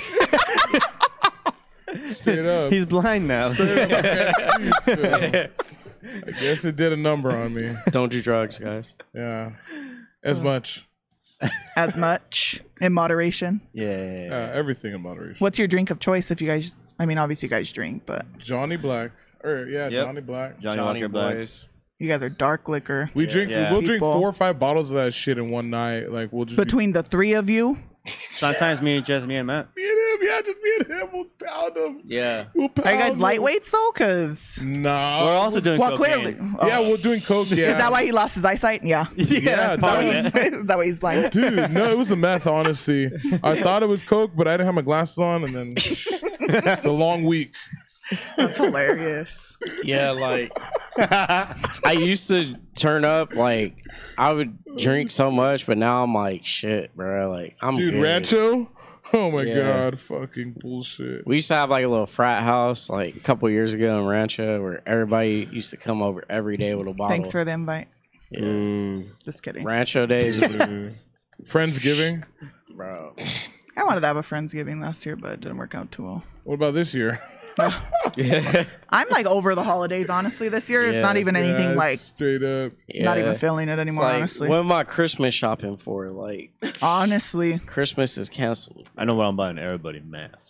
Straight up. He's blind now. Straight up, I can't see, so I guess it did a number on me. Don't do drugs, guys. Yeah. As much. As much in moderation. Yeah. Uh, everything in moderation. What's your drink of choice if you guys? I mean, obviously you guys drink, but Johnny Black. Or yeah, Yep. Johnny Black. Johnny, Johnny Walker Black. boys. you guys are dark liquor. We drink. Yeah. We'll drink People. four or five bottles of that shit in one night. Like we'll just be- Between the three of you, Sometimes me and just me and Matt. me and him. Yeah, just me and him. We'll pound them. Yeah. We'll pound are you guys them. lightweights though? Cause No. We're also doing well, cocaine. clearly, oh. Yeah, we're doing coke. Yeah. Is that why he lost his eyesight? Yeah. Yeah, Is that why dude. he's, is that why he's blind? Dude, no, it was the meth. Honestly, I thought it was coke, but I didn't have my glasses on, and then it's a long week. That's hilarious. Yeah, like I used to turn up like I would drink so much, but now I'm like shit, bro. Like I'm Dude, good. Rancho. Oh my Yeah. god, fucking bullshit. We used to have like a little frat house like a couple years ago in Rancho where everybody used to come over every day with a bottle. Thanks for the invite. yeah. Just kidding. Rancho days, Friendsgiving. bro. I wanted to have a Friendsgiving last year, but it didn't work out too well. What about this year? Yeah. I'm like over the holidays, honestly. This year, it's Yeah. not even anything Yeah, like, straight up. not even Yeah. feeling it It's anymore, like, honestly. what am I Christmas shopping for? Like Honestly. Christmas is canceled. I know what I'm buying. Everybody mask.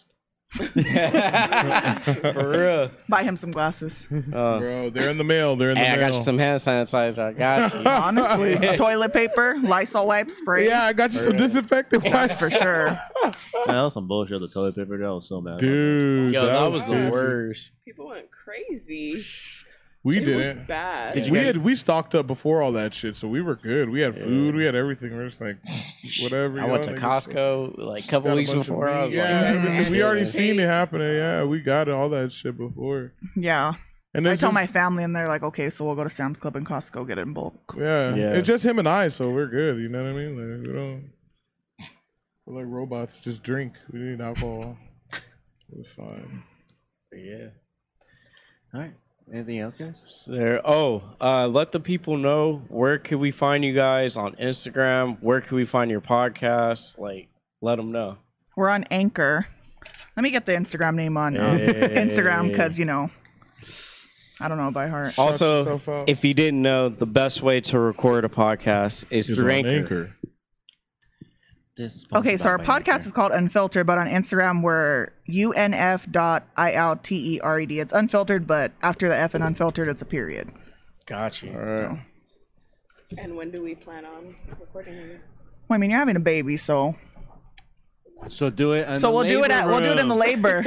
For real. Buy him some glasses. Uh, Bro, they're in the mail. They're in the hey, I mail. got you some hand sanitizer. I got you. Honestly, toilet paper, Lysol wipes, spray. Yeah, I got you some disinfectant wipes for sure. Man, that was some bullshit. The toilet paper. That was so bad. Dude, Yo, that, was the crazy. worst. People went crazy. We It was didn't. bad. Did you We guys- had we stocked up before all that shit, so we were good. We had food, we had everything. We are just like, whatever. I you went know, to niggas. Costco like a couple Got a weeks bunch of before. I meat. was yeah, like, like, we already yeah. seen it happening. Yeah, we got all that shit before. Yeah. And I it's tell just- my family, and they're like, okay, so we'll go to Sam's Club and Costco, get it in bulk. Yeah. Yeah. It's just him and I, so we're good. You know what I mean? Like, we don't. We're like robots. Just drink. We need alcohol. It's fine. yeah. All right. Anything else, guys? So, oh, uh, let the people know, where can we find you guys on Instagram? Where can we find your podcast? Like, let them know. We're on Anchor. Let me get the Instagram name on um, Hey. Instagram because, you know, I don't know by heart. Shout Also, yourself out. if you didn't know, the best way to record a podcast is It's through on Anchor. This is sponsored Okay, so our by podcast Anchor. is called Unfiltered, but on Instagram we're U N F dot I L T E R E D. It's unfiltered, but after the F and unfiltered, it's a period. Got you. All right. So, And when do we plan on recording again? well, I mean, you're having a baby, so So do it. in so the we'll do it labor at we'll do it in the room. labor.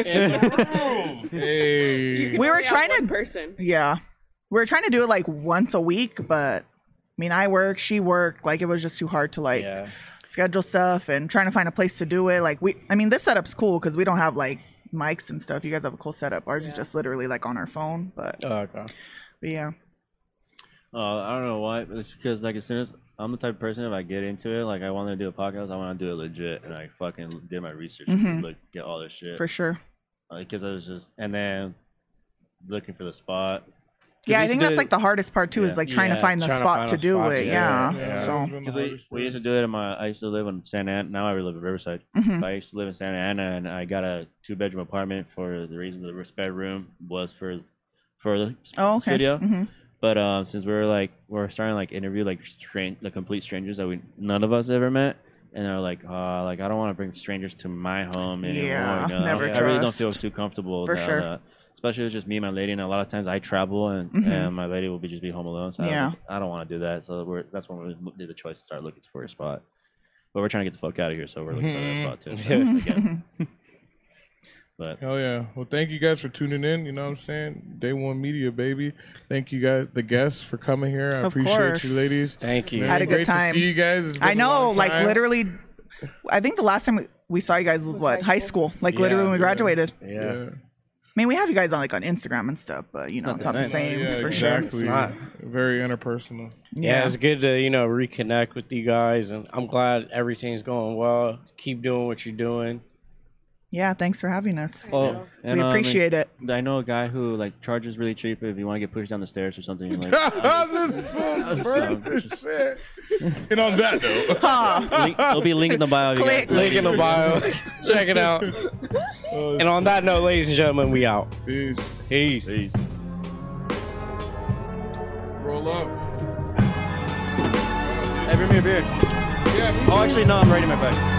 Hey. We were Only have trying to- one person. Yeah, we were trying to do it like once a week, but I mean, I work, she worked, like it was just too hard to like Yeah. schedule stuff and trying to find a place to do it. Like we, I mean, this setup's cool because we don't have like mics and stuff. You guys have a cool setup. Ours is Yeah. just literally like on our phone, but, Oh, okay. but yeah. Uh, I don't know why, but it's because like as soon as I'm the type of person, if I get into it, like I want to do a podcast, I want to do it legit, and I fucking did my research, Mhm. like get all this shit. For sure. Because I was just, and then looking for the spot. Yeah, I we think used to that's do like the hardest part too, Yeah. is like trying Yeah, to find the trying to spot find to a do spot it. to- Yeah. yeah, yeah. So, Because we, we used to do it in my. I used to live in Santa Ana. Now I live in Riverside. mhm. But I used to live in Santa Ana, and I got a two bedroom apartment for the reason the spare room was for for the Oh, okay. studio. Mhm. But um, since we were like we're starting to, like interview like strange, like complete strangers that we none of us ever met, and they're like, oh, like I don't want to bring strangers to my home anymore. Yeah, you know? never I really don't feel trust. too comfortable. For with sure. that. Especially with just me and my lady, and a lot of times I travel, and, Mhm. and my lady will be just be home alone. So I Yeah. don't, I don't want to do that. So we're that's when we did the choice to start looking for a spot. But we're trying to get the fuck out of here, so we're looking for that spot too. So, again. But Hell yeah. Well, thank you guys for tuning in. You know what I'm saying? Day One Media, baby. Thank you guys, the guests, for coming here. I Of appreciate course. you, ladies. Thank you. Man, Had a good great time. to see you guys. It's been I a know, long like time. literally, I think the last time we, we saw you guys was Was what, high high school. school? Like Yeah, literally when we yeah. graduated. Yeah. Yeah. I mean, we have you guys on like on Instagram and stuff, but you know, not it's the not the same. same Yeah, for exactly. It's not. Very interpersonal. sure. Yeah, it's good to, you know, reconnect with you guys, and I'm glad everything's going well. Keep doing what you're doing. Yeah, thanks for having us. I oh, know. and, we um, appreciate it. I know a guy who like charges really cheap if you want to get pushed down the stairs or something. Like, this is so burnt as shit. And on that note, Huh. link, it'll be linked in the bio. if you Click. guys- Link in the bio. Check it out. oh, And on that note, ladies and gentlemen, we out. peace. Peace. Peace. Roll up. Hey, bring me a beer. Yeah, me Oh, actually, no, I'm right in my bag.